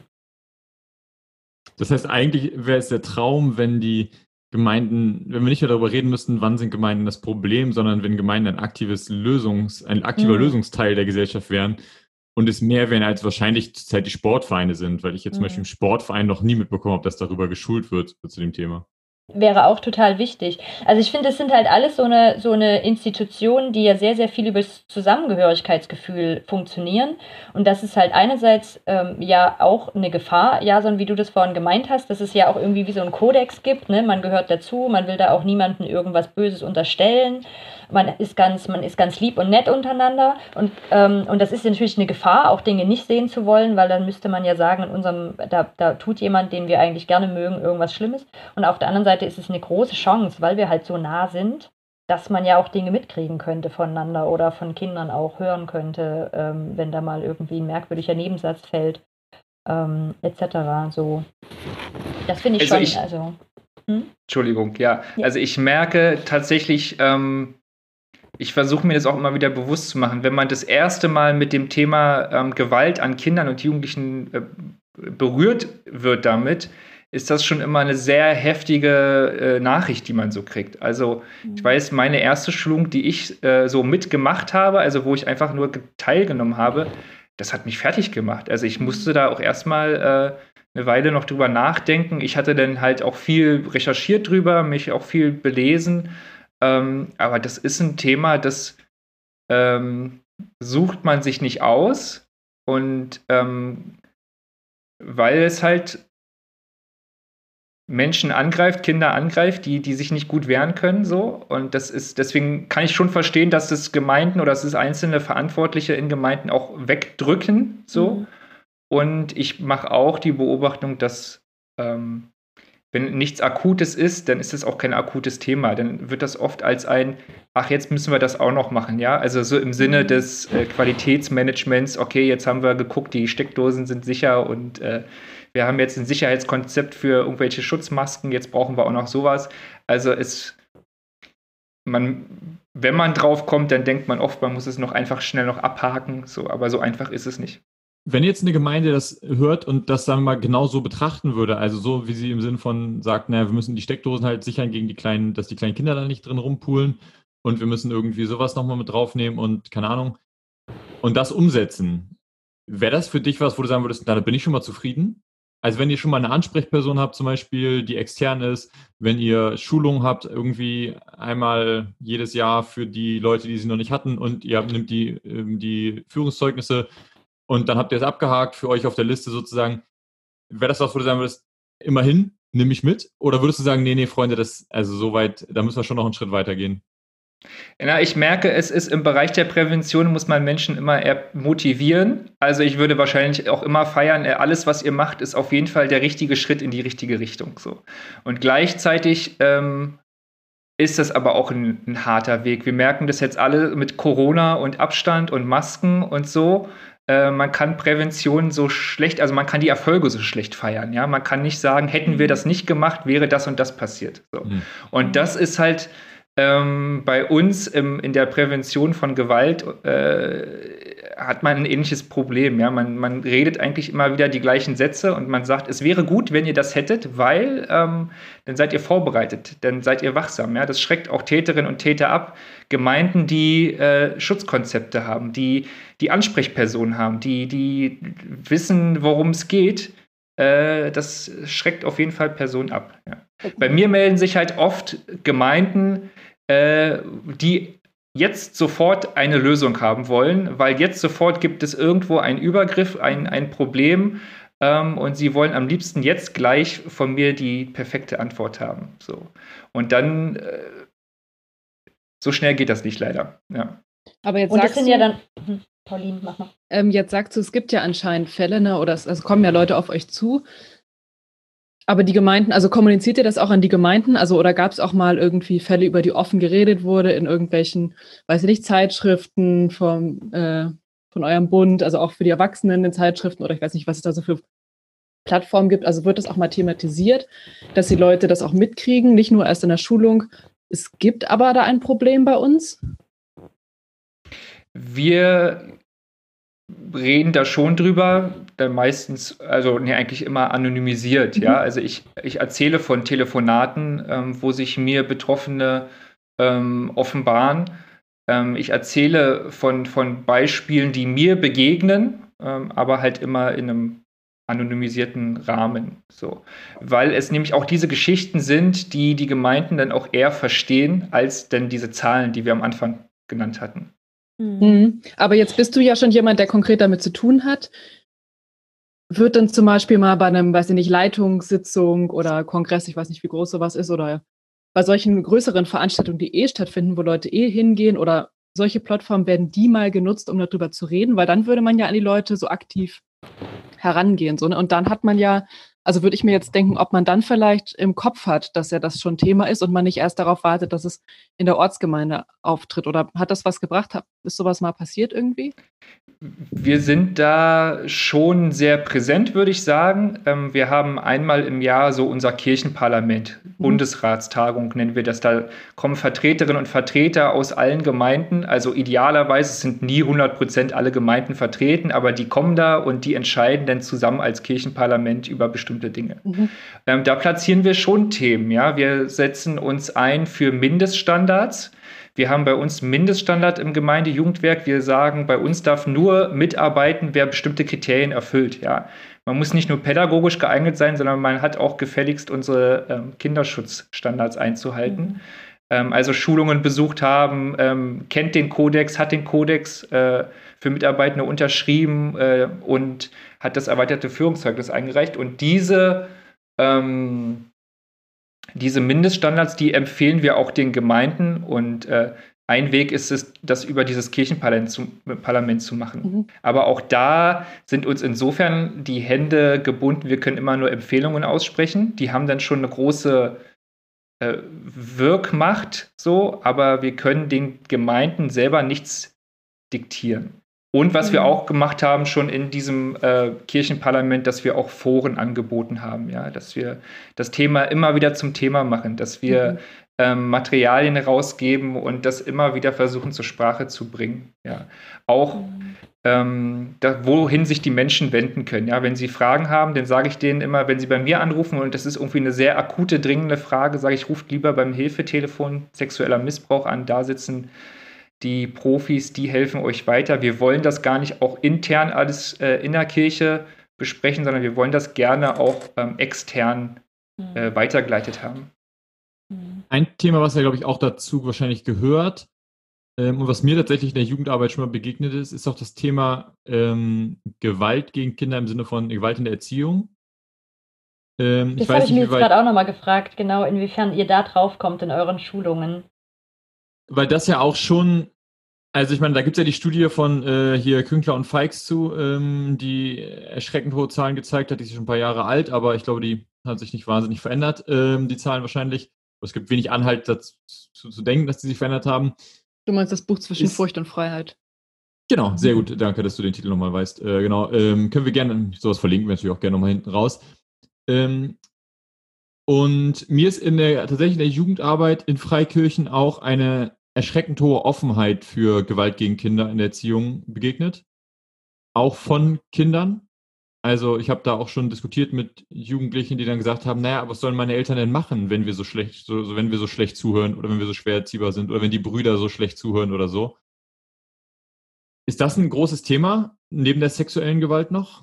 Das heißt, eigentlich wäre es der Traum, wenn die Gemeinden, wenn wir nicht mehr darüber reden müssten, wann sind Gemeinden das Problem, sondern wenn Gemeinden ein aktives Lösungs, ein aktiver Mhm. Lösungsteil der Gesellschaft wären und es mehr wären, als wahrscheinlich zurzeit die Sportvereine sind, weil ich jetzt zum Mhm. Beispiel im Sportverein noch nie mitbekommen habe, dass darüber geschult wird zu dem Thema. Wäre auch total wichtig. Also ich finde, es sind halt alles so eine, so eine Institutionen, die ja sehr, sehr viel über das Zusammengehörigkeitsgefühl funktionieren. Und das ist halt einerseits ähm, ja auch eine Gefahr, Jason, wie du das vorhin gemeint hast, dass es ja auch irgendwie wie so einen Kodex gibt, ne? Man gehört dazu, man will da auch niemandem irgendwas Böses unterstellen. Man ist ganz, man ist ganz lieb und nett untereinander. Und, ähm, und das ist natürlich eine Gefahr, auch Dinge nicht sehen zu wollen, weil dann müsste man ja sagen, in unserem, da, da tut jemand, den wir eigentlich gerne mögen, irgendwas Schlimmes. Und auf der anderen Seite ist es eine große Chance, weil wir halt so nah sind, dass man ja auch Dinge mitkriegen könnte voneinander oder von Kindern auch hören könnte, ähm, wenn da mal irgendwie ein merkwürdiger Nebensatz fällt, ähm, et cetera. So. Das finde ich Also schon, ich- also. Entschuldigung, ja. Ja. Also ich merke tatsächlich, ähm, ich versuche mir das auch immer wieder bewusst zu machen, wenn man das erste Mal mit dem Thema ähm, Gewalt an Kindern und Jugendlichen äh, berührt wird damit, ist das schon immer eine sehr heftige äh, Nachricht, die man so kriegt. Also ich weiß, meine erste Schulung, die ich äh, so mitgemacht habe, also wo ich einfach nur ge- teilgenommen habe, das hat mich fertig gemacht. Also ich musste da auch erstmal äh, eine Weile noch drüber nachdenken. Ich hatte dann halt auch viel recherchiert drüber, mich auch viel belesen. Ähm, aber das ist ein Thema, das ähm, sucht man sich nicht aus. Und ähm, weil es halt Menschen angreift, Kinder angreift, die, die sich nicht gut wehren können, so. Und das ist, deswegen kann ich schon verstehen, dass das Gemeinden oder dass es einzelne Verantwortliche in Gemeinden auch wegdrücken, so. Mhm. Und ich mache auch die Beobachtung, dass ähm, wenn nichts Akutes ist, dann ist es auch kein akutes Thema. Dann wird das oft als ein, ach, jetzt müssen wir das auch noch machen, ja. Also so im Sinne Mhm. des äh, Qualitätsmanagements, okay, jetzt haben wir geguckt, die Steckdosen sind sicher und äh, wir haben jetzt ein Sicherheitskonzept für irgendwelche Schutzmasken, jetzt brauchen wir auch noch sowas. Also es man, wenn man drauf kommt, dann denkt man oft, man muss es noch einfach schnell noch abhaken, so, aber so einfach ist es nicht. Wenn jetzt eine Gemeinde das hört und das, sagen wir mal, genau so betrachten würde, also so, wie sie im Sinn von sagt, naja, wir müssen die Steckdosen halt sichern gegen die kleinen, dass die kleinen Kinder da nicht drin rumpulen und wir müssen irgendwie sowas nochmal mit draufnehmen und keine Ahnung, und das umsetzen. Wäre das für dich was, wo du sagen würdest, da bin ich schon mal zufrieden? Also wenn ihr schon mal eine Ansprechperson habt, zum Beispiel, die extern ist, wenn ihr Schulungen habt, irgendwie einmal jedes Jahr für die Leute, die sie noch nicht hatten und ihr nimmt die, die Führungszeugnisse und dann habt ihr es abgehakt für euch auf der Liste sozusagen. Wäre das was, wo du sagen würdest, immerhin, nehme ich mit? Oder würdest du sagen, nee, nee, Freunde, das, also so weit, da müssen wir schon noch einen Schritt weiter gehen? Na, ich merke, es ist im Bereich der Prävention, muss man Menschen immer eher motivieren. Also ich würde wahrscheinlich auch immer feiern, alles, was ihr macht, ist auf jeden Fall der richtige Schritt in die richtige Richtung. So. Und gleichzeitig ähm, ist das aber auch ein, ein harter Weg. Wir merken das jetzt alle mit Corona und Abstand und Masken und so. Äh, man kann Prävention so schlecht, also man kann die Erfolge so schlecht feiern. Ja? Man kann nicht sagen, hätten wir das nicht gemacht, wäre das und das passiert. So. Mhm. Und das ist halt Ähm, bei uns im, in der Prävention von Gewalt äh, hat man ein ähnliches Problem. Ja? Man, man redet eigentlich immer wieder die gleichen Sätze und man sagt, es wäre gut, wenn ihr das hättet, weil ähm, dann seid ihr vorbereitet, dann seid ihr wachsam. Ja? Das schreckt auch Täterinnen und Täter ab. Gemeinden, die äh, Schutzkonzepte haben, die die Ansprechpersonen haben, die, die wissen, worum es geht, äh, das schreckt auf jeden Fall Personen ab. Ja. Bei mir melden sich halt oft Gemeinden, äh, die jetzt sofort eine Lösung haben wollen, weil jetzt sofort gibt es irgendwo einen Übergriff, ein, ein Problem ähm, und sie wollen am liebsten jetzt gleich von mir die perfekte Antwort haben. So. Und dann, äh, so schnell geht das nicht leider. Ja. Aber jetzt und das sind du, ja dann, hm, Pauline, mach mal. Ähm, jetzt sagst du, es gibt ja anscheinend Fälle, ne, oder es also kommen ja Leute auf euch zu. Aber die Gemeinden, also kommuniziert ihr das auch an die Gemeinden? Also oder gab es auch mal irgendwie Fälle, über die offen geredet wurde in irgendwelchen, weiß ich nicht, Zeitschriften vom, äh, von eurem Bund, also auch für die Erwachsenen in Zeitschriften oder ich weiß nicht, was es da so für Plattformen gibt. Also wird das auch mal thematisiert, dass die Leute das auch mitkriegen, nicht nur erst in der Schulung. Es gibt aber da ein Problem bei uns? Wir reden da schon drüber, dann meistens, also nee, eigentlich immer anonymisiert, mhm. ja. Also ich, ich erzähle von Telefonaten, ähm, wo sich mir Betroffene ähm, offenbaren. Ähm, ich erzähle von, von Beispielen, die mir begegnen, ähm, aber halt immer in einem anonymisierten Rahmen. So. Weil es nämlich auch diese Geschichten sind, die die Gemeinden dann auch eher verstehen, als denn diese Zahlen, die wir am Anfang genannt hatten. Mhm. Aber jetzt bist du ja schon jemand, der konkret damit zu tun hat. Wird dann zum Beispiel mal bei einem, weiß ich nicht, Leitungssitzung oder Kongress, ich weiß nicht, wie groß sowas ist, oder bei solchen größeren Veranstaltungen, die eh stattfinden, wo Leute eh hingehen oder solche Plattformen, werden die mal genutzt, um darüber zu reden? Weil dann würde man ja an die Leute so aktiv herangehen. So, ne? Und dann hat man ja, also würde ich mir jetzt denken, ob man dann vielleicht im Kopf hat, dass ja das schon Thema ist und man nicht erst darauf wartet, dass es in der Ortsgemeinde auftritt. Oder hat das was gebracht? Ist sowas mal passiert irgendwie? Wir sind da schon sehr präsent, würde ich sagen. Ähm, wir haben einmal im Jahr so unser Kirchenparlament, mhm. Bundesratstagung nennen wir das. Da kommen Vertreterinnen und Vertreter aus allen Gemeinden. Also idealerweise sind nie hundert Prozent alle Gemeinden vertreten, aber die kommen da und die entscheiden dann zusammen als Kirchenparlament über bestimmte Dinge. Mhm. Ähm, da platzieren wir schon Themen. Ja? Wir setzen uns ein für Mindeststandards. Wir haben bei uns Mindeststandard im Gemeindejugendwerk. Wir sagen, bei uns darf nur mitarbeiten, wer bestimmte Kriterien erfüllt. Ja. Man muss nicht nur pädagogisch geeignet sein, sondern man hat auch gefälligst unsere ähm, Kinderschutzstandards einzuhalten. Mhm. Ähm, also Schulungen besucht haben, ähm, kennt den Kodex, hat den Kodex äh, für Mitarbeitende unterschrieben äh, und hat das erweiterte Führungszeugnis eingereicht. Und diese ähm, Diese Mindeststandards, die empfehlen wir auch den Gemeinden und äh, ein Weg ist es, das über dieses Kirchenparlament zu, Parlament zu machen. Mhm. Aber auch da sind uns insofern die Hände gebunden, wir können immer nur Empfehlungen aussprechen. Die haben dann schon eine große äh, Wirkmacht, so, aber wir können den Gemeinden selber nichts diktieren. Und was mhm. wir auch gemacht haben, schon in diesem äh, Kirchenparlament, dass wir auch Foren angeboten haben, ja, dass wir das Thema immer wieder zum Thema machen, dass wir mhm. ähm, Materialien rausgeben und das immer wieder versuchen zur Sprache zu bringen. Ja. Auch ähm, da, wohin sich die Menschen wenden können. Ja. Wenn sie Fragen haben, dann sage ich denen immer, wenn sie bei mir anrufen und das ist irgendwie eine sehr akute, dringende Frage, sage ich, ruft lieber beim Hilfetelefon sexueller Missbrauch an, da sitzen die Profis, die helfen euch weiter. Wir wollen das gar nicht auch intern alles äh, in der Kirche besprechen, sondern wir wollen das gerne auch ähm, extern äh, weitergeleitet haben. Ein Thema, was ja, glaube ich, auch dazu wahrscheinlich gehört ähm, und was mir tatsächlich in der Jugendarbeit schon mal begegnet ist, ist auch das Thema ähm, Gewalt gegen Kinder im Sinne von Gewalt in der Erziehung. Ähm, Das ich habe weiß ich nicht, mir wie jetzt weit, gerade auch nochmal gefragt, genau, inwiefern ihr da drauf kommt in euren Schulungen. weil das ja auch schon, also ich meine, da gibt es ja die Studie von äh, hier Künkler und Feix zu, ähm, die erschreckend hohe Zahlen gezeigt hat, die ist schon ein paar Jahre alt, aber ich glaube, die hat sich nicht wahnsinnig verändert, ähm, die Zahlen wahrscheinlich. Es gibt wenig Anhalt dazu zu denken, dass die sich verändert haben. Du meinst das Buch zwischen Ist- Furcht und Freiheit. Genau, sehr gut. Danke, dass du den Titel nochmal weißt. Äh, genau, ähm, können wir gerne sowas verlinken, wir natürlich auch gerne nochmal hinten raus. Ähm, und mir ist in der, tatsächlich in der Jugendarbeit in Freikirchen auch eine erschreckend hohe Offenheit für Gewalt gegen Kinder in der Erziehung begegnet. Auch von Kindern. Also ich habe da auch schon diskutiert mit Jugendlichen, die dann gesagt haben, naja, was sollen meine Eltern denn machen, wenn wir so schlecht, so, so, wenn wir so schlecht zuhören oder wenn wir so schwer erziehbar sind oder wenn die Brüder so schlecht zuhören oder so. Ist das ein großes Thema neben der sexuellen Gewalt noch?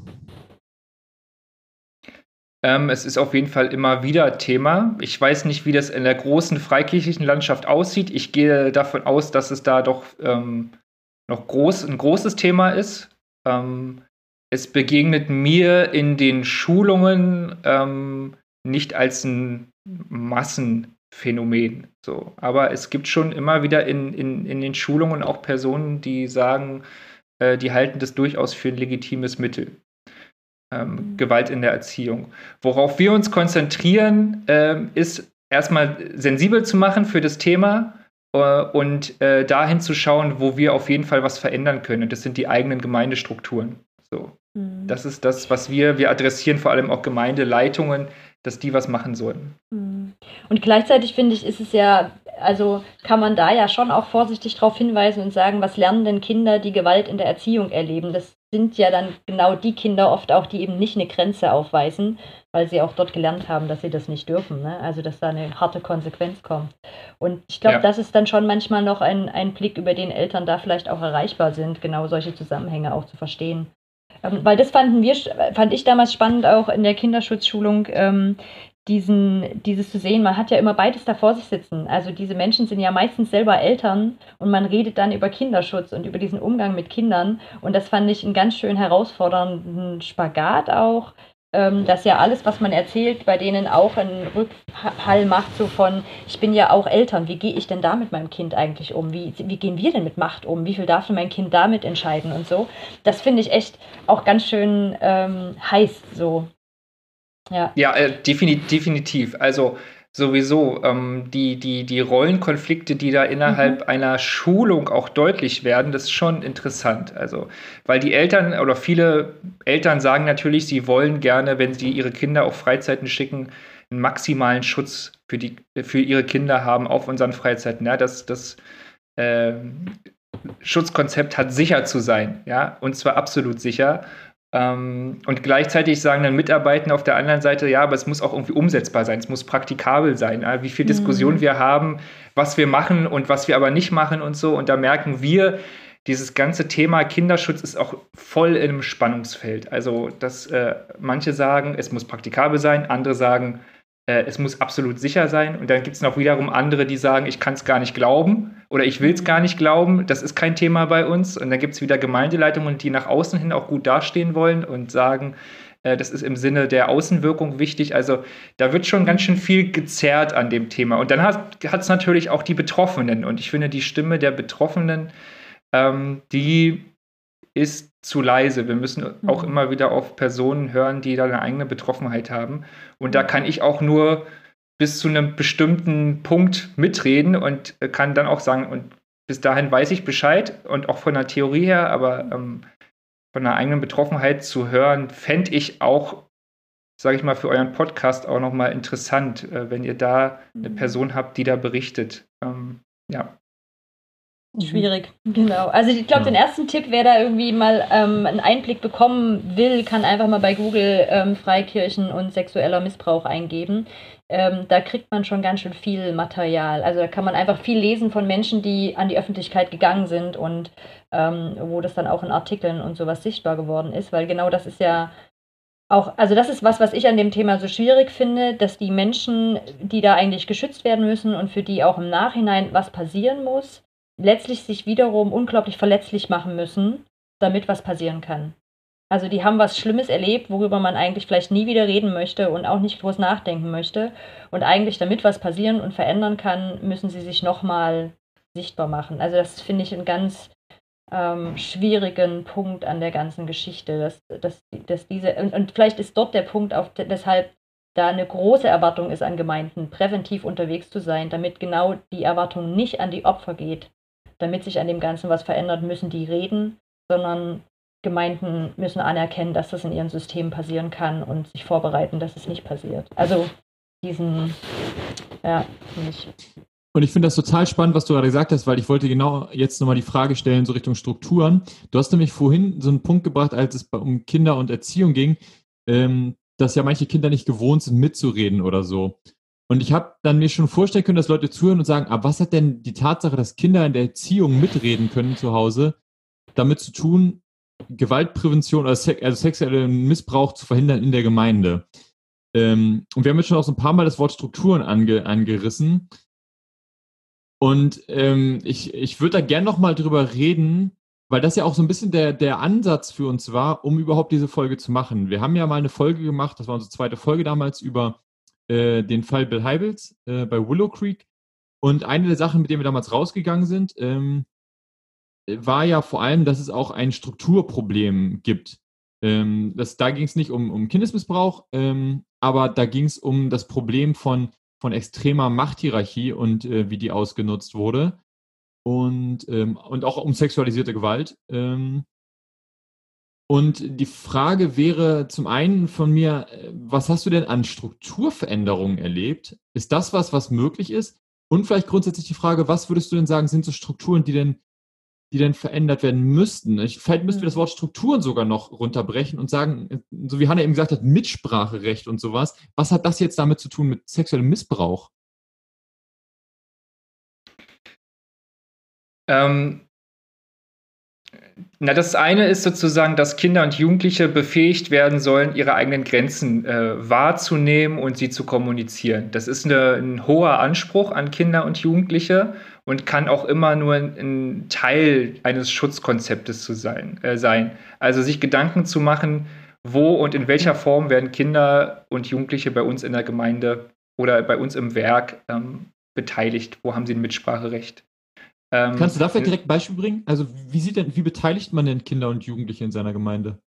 Ähm, es ist auf jeden Fall immer wieder Thema. Ich weiß nicht, wie das in der großen freikirchlichen Landschaft aussieht. Ich gehe davon aus, dass es da doch ähm, noch groß, ein großes Thema ist. Ähm, es begegnet mir in den Schulungen ähm, nicht als ein Massenphänomen. So. Aber es gibt schon immer wieder in, in, in den Schulungen auch Personen, die sagen, äh, die halten das durchaus für ein legitimes Mittel. Ähm, Gewalt in der Erziehung. Worauf wir uns konzentrieren, ähm, ist erstmal sensibel zu machen für das Thema äh, und äh, dahin zu schauen, wo wir auf jeden Fall was verändern können. Und das sind die eigenen Gemeindestrukturen. So. Mhm. Das ist das, was wir, wir adressieren vor allem auch Gemeindeleitungen, dass die was machen sollen. Und gleichzeitig finde ich, ist es ja, also kann man da ja schon auch vorsichtig darauf hinweisen und sagen, was lernen denn Kinder, die Gewalt in der Erziehung erleben? Das sind ja dann genau die Kinder oft auch, die eben nicht eine Grenze aufweisen, weil sie auch dort gelernt haben, dass sie das nicht dürfen. Ne? Also dass da eine harte Konsequenz kommt. Und ich glaube, Ja. das ist dann schon manchmal noch ein, ein Blick, über den Eltern da vielleicht auch erreichbar sind, genau solche Zusammenhänge auch zu verstehen. Ähm, weil das fanden wir, fand ich damals spannend, auch in der Kinderschutzschulung, ähm, diesen, dieses zu sehen, man hat ja immer beides da vor sich sitzen. Also diese Menschen sind ja meistens selber Eltern und man redet dann über Kinderschutz und über diesen Umgang mit Kindern. Und das fand ich einen ganz schön herausfordernden Spagat auch, ähm, dass ja alles, was man erzählt, bei denen auch einen Rückhall macht, so von, ich bin ja auch Eltern, wie gehe ich denn da mit meinem Kind eigentlich um? Wie, wie gehen wir denn mit Macht um? Wie viel darf denn mein Kind damit entscheiden und so? Das finde ich echt auch ganz schön ähm, heiß so. Ja. Ja, äh, defini- definitiv. Also sowieso ähm, die, die, die Rollenkonflikte, die da innerhalb Mhm. einer Schulung auch deutlich werden, das ist schon interessant. Also, weil die Eltern oder viele Eltern sagen natürlich, sie wollen gerne, wenn sie ihre Kinder auf Freizeiten schicken, einen maximalen Schutz für, die, für ihre Kinder haben auf unseren Freizeiten. Ja, das, das äh, Schutzkonzept hat sicher zu sein, ja, und zwar absolut sicher. Ähm, und gleichzeitig sagen dann Mitarbeiter auf der anderen Seite, ja, aber es muss auch irgendwie umsetzbar sein, es muss praktikabel sein, ja, wie viel Mhm. Diskussion wir haben, was wir machen und was wir aber nicht machen und so. Und da merken wir, dieses ganze Thema Kinderschutz ist auch voll in einem Spannungsfeld. Also, dass äh, manche sagen, es muss praktikabel sein, andere sagen, äh, es muss absolut sicher sein. Und dann gibt es noch wiederum andere, die sagen, ich kann es gar nicht glauben oder ich will es gar nicht glauben, das ist kein Thema bei uns. Und dann gibt es wieder Gemeindeleitungen, die nach außen hin auch gut dastehen wollen und sagen, äh, das ist im Sinne der Außenwirkung wichtig. Also da wird schon ganz schön viel gezerrt an dem Thema. Und dann hat es natürlich auch die Betroffenen. Und ich finde, die Stimme der Betroffenen, ähm, die ist zu leise. Wir müssen auch Mhm. immer wieder auf Personen hören, die da eine eigene Betroffenheit haben. Und da kann ich auch nur bis zu einem bestimmten Punkt mitreden und äh, kann dann auch sagen, und bis dahin weiß ich Bescheid und auch von der Theorie her, aber ähm, von einer eigenen Betroffenheit zu hören, fände ich auch sage ich mal, für euren Podcast auch nochmal interessant, äh, wenn ihr da eine Person habt, die da berichtet. Ähm, ja. Schwierig, genau. Also ich glaube, Ja. den ersten Tipp, wer da irgendwie mal ähm, einen Einblick bekommen will, kann einfach mal bei Google ähm, Freikirchen und sexueller Missbrauch eingeben. Ähm, da kriegt man schon ganz schön viel Material. Also da kann man einfach viel lesen von Menschen, die an die Öffentlichkeit gegangen sind und ähm, wo das dann auch in Artikeln und sowas sichtbar geworden ist, weil genau das ist ja auch, also das ist was, was ich an dem Thema so schwierig finde, dass die Menschen, die da eigentlich geschützt werden müssen und für die auch im Nachhinein was passieren muss, letztlich sich wiederum unglaublich verletzlich machen müssen, damit was passieren kann. Also die haben was Schlimmes erlebt, worüber man eigentlich vielleicht nie wieder reden möchte und auch nicht groß nachdenken möchte. Und eigentlich, damit was passieren und verändern kann, müssen sie sich nochmal sichtbar machen. Also das finde ich einen ganz ähm, schwierigen Punkt an der ganzen Geschichte, dass, dass, dass diese, und, und vielleicht ist dort der Punkt, auf de, deshalb da eine große Erwartung ist an Gemeinden, präventiv unterwegs zu sein, damit genau die Erwartung nicht an die Opfer geht. Damit sich an dem Ganzen was verändert, müssen die reden, sondern Gemeinden müssen anerkennen, dass das in ihren Systemen passieren kann und sich vorbereiten, dass es nicht passiert. Also diesen, ja, finde ich. Und ich finde das total spannend, was du gerade gesagt hast, weil ich wollte genau jetzt nochmal die Frage stellen, so Richtung Strukturen. Du hast nämlich vorhin so einen Punkt gebracht, als es um Kinder und Erziehung ging, ähm, dass ja manche Kinder nicht gewohnt sind, mitzureden oder so. Und ich habe dann mir schon vorstellen können, dass Leute zuhören und sagen, aber was hat denn die Tatsache, dass Kinder in der Erziehung mitreden können zu Hause, damit zu tun, Gewaltprävention oder Sex, also sexuellen Missbrauch zu verhindern in der Gemeinde? Ähm, und wir haben jetzt schon auch so ein paar Mal das Wort Strukturen ange, angerissen. Und ähm, ich, ich würde da gerne nochmal drüber reden, weil das ja auch so ein bisschen der, der Ansatz für uns war, um überhaupt diese Folge zu machen. Wir haben ja mal eine Folge gemacht, das war unsere zweite Folge damals, über äh, den Fall Bill Hybels äh, bei Willow Creek. Und eine der Sachen, mit denen wir damals rausgegangen sind, ähm, war ja vor allem, dass es auch ein Strukturproblem gibt. Ähm, das, da ging es nicht um, um Kindesmissbrauch, ähm, aber da ging es um das Problem von, von extremer Machthierarchie und äh, wie die ausgenutzt wurde. Und, ähm, und auch um sexualisierte Gewalt. Ähm, und die Frage wäre zum einen von mir, was hast du denn an Strukturveränderungen erlebt? Ist das was, was möglich ist? Und vielleicht grundsätzlich die Frage, was würdest du denn sagen, sind so Strukturen, die denn, die denn verändert werden müssten? Ich, vielleicht müssten wir das Wort Strukturen sogar noch runterbrechen und sagen, so wie Hannah eben gesagt hat, Mitspracherecht und sowas. Was hat das jetzt damit zu tun mit sexuellem Missbrauch? Ähm, na, das eine ist sozusagen, dass Kinder und Jugendliche befähigt werden sollen, ihre eigenen Grenzen äh, wahrzunehmen und sie zu kommunizieren. Das ist eine, ein hoher Anspruch an Kinder und Jugendliche und kann auch immer nur ein, ein Teil eines Schutzkonzeptes zu sein, äh, sein. Also sich Gedanken zu machen, wo und in welcher Form werden Kinder und Jugendliche bei uns in der Gemeinde oder bei uns im Werk ähm, beteiligt, wo haben sie ein Mitspracherecht. Ähm, Kannst du dafür direkt ein Beispiel bringen? Also wie sieht denn, wie beteiligt man denn Kinder und Jugendliche in seiner Gemeinde?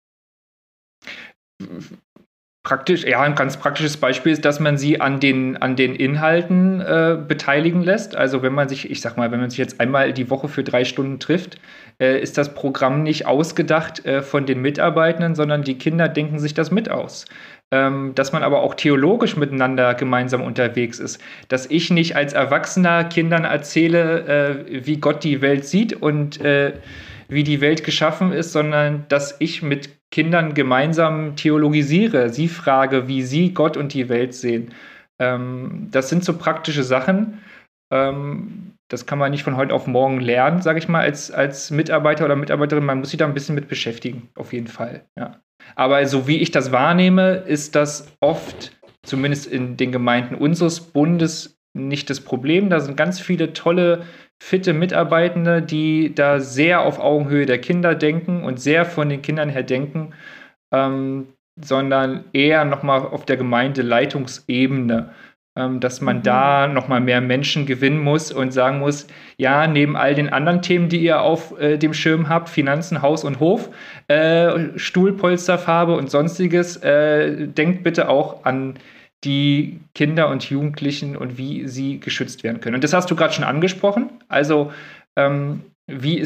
Praktisch, ja, ein ganz praktisches Beispiel ist, dass man sie an den, an den Inhalten äh, beteiligen lässt. Also wenn man sich, ich sag mal, wenn man sich jetzt einmal die Woche für drei Stunden trifft, äh, ist das Programm nicht ausgedacht äh, von den Mitarbeitenden, sondern die Kinder denken sich das mit aus. Ähm, dass man aber auch theologisch miteinander gemeinsam unterwegs ist. Dass ich nicht als Erwachsener Kindern erzähle, äh, wie Gott die Welt sieht und äh, wie die Welt geschaffen ist, sondern dass ich mit Kindern gemeinsam theologisiere, sie frage, wie sie Gott und die Welt sehen. Ähm, das sind so praktische Sachen. Ähm, das kann man nicht von heute auf morgen lernen, sage ich mal, als, als Mitarbeiter oder Mitarbeiterin. Man muss sich da ein bisschen mit beschäftigen, auf jeden Fall. Ja. Aber so wie ich das wahrnehme, ist das oft, zumindest in den Gemeinden unseres Bundes, nicht das Problem. Da sind ganz viele tolle, fitte Mitarbeitende, die da sehr auf Augenhöhe der Kinder denken und sehr von den Kindern her denken, ähm, sondern eher nochmal auf der Gemeindeleitungsebene, ähm, dass man mhm. da nochmal mehr Menschen gewinnen muss und sagen muss, ja, neben all den anderen Themen, die ihr auf äh, dem Schirm habt, Finanzen, Haus und Hof, äh, Stuhlpolsterfarbe und sonstiges, äh, denkt bitte auch an die Kinder und Jugendlichen und wie sie geschützt werden können. Und das hast du gerade schon angesprochen. Also ähm, wie ist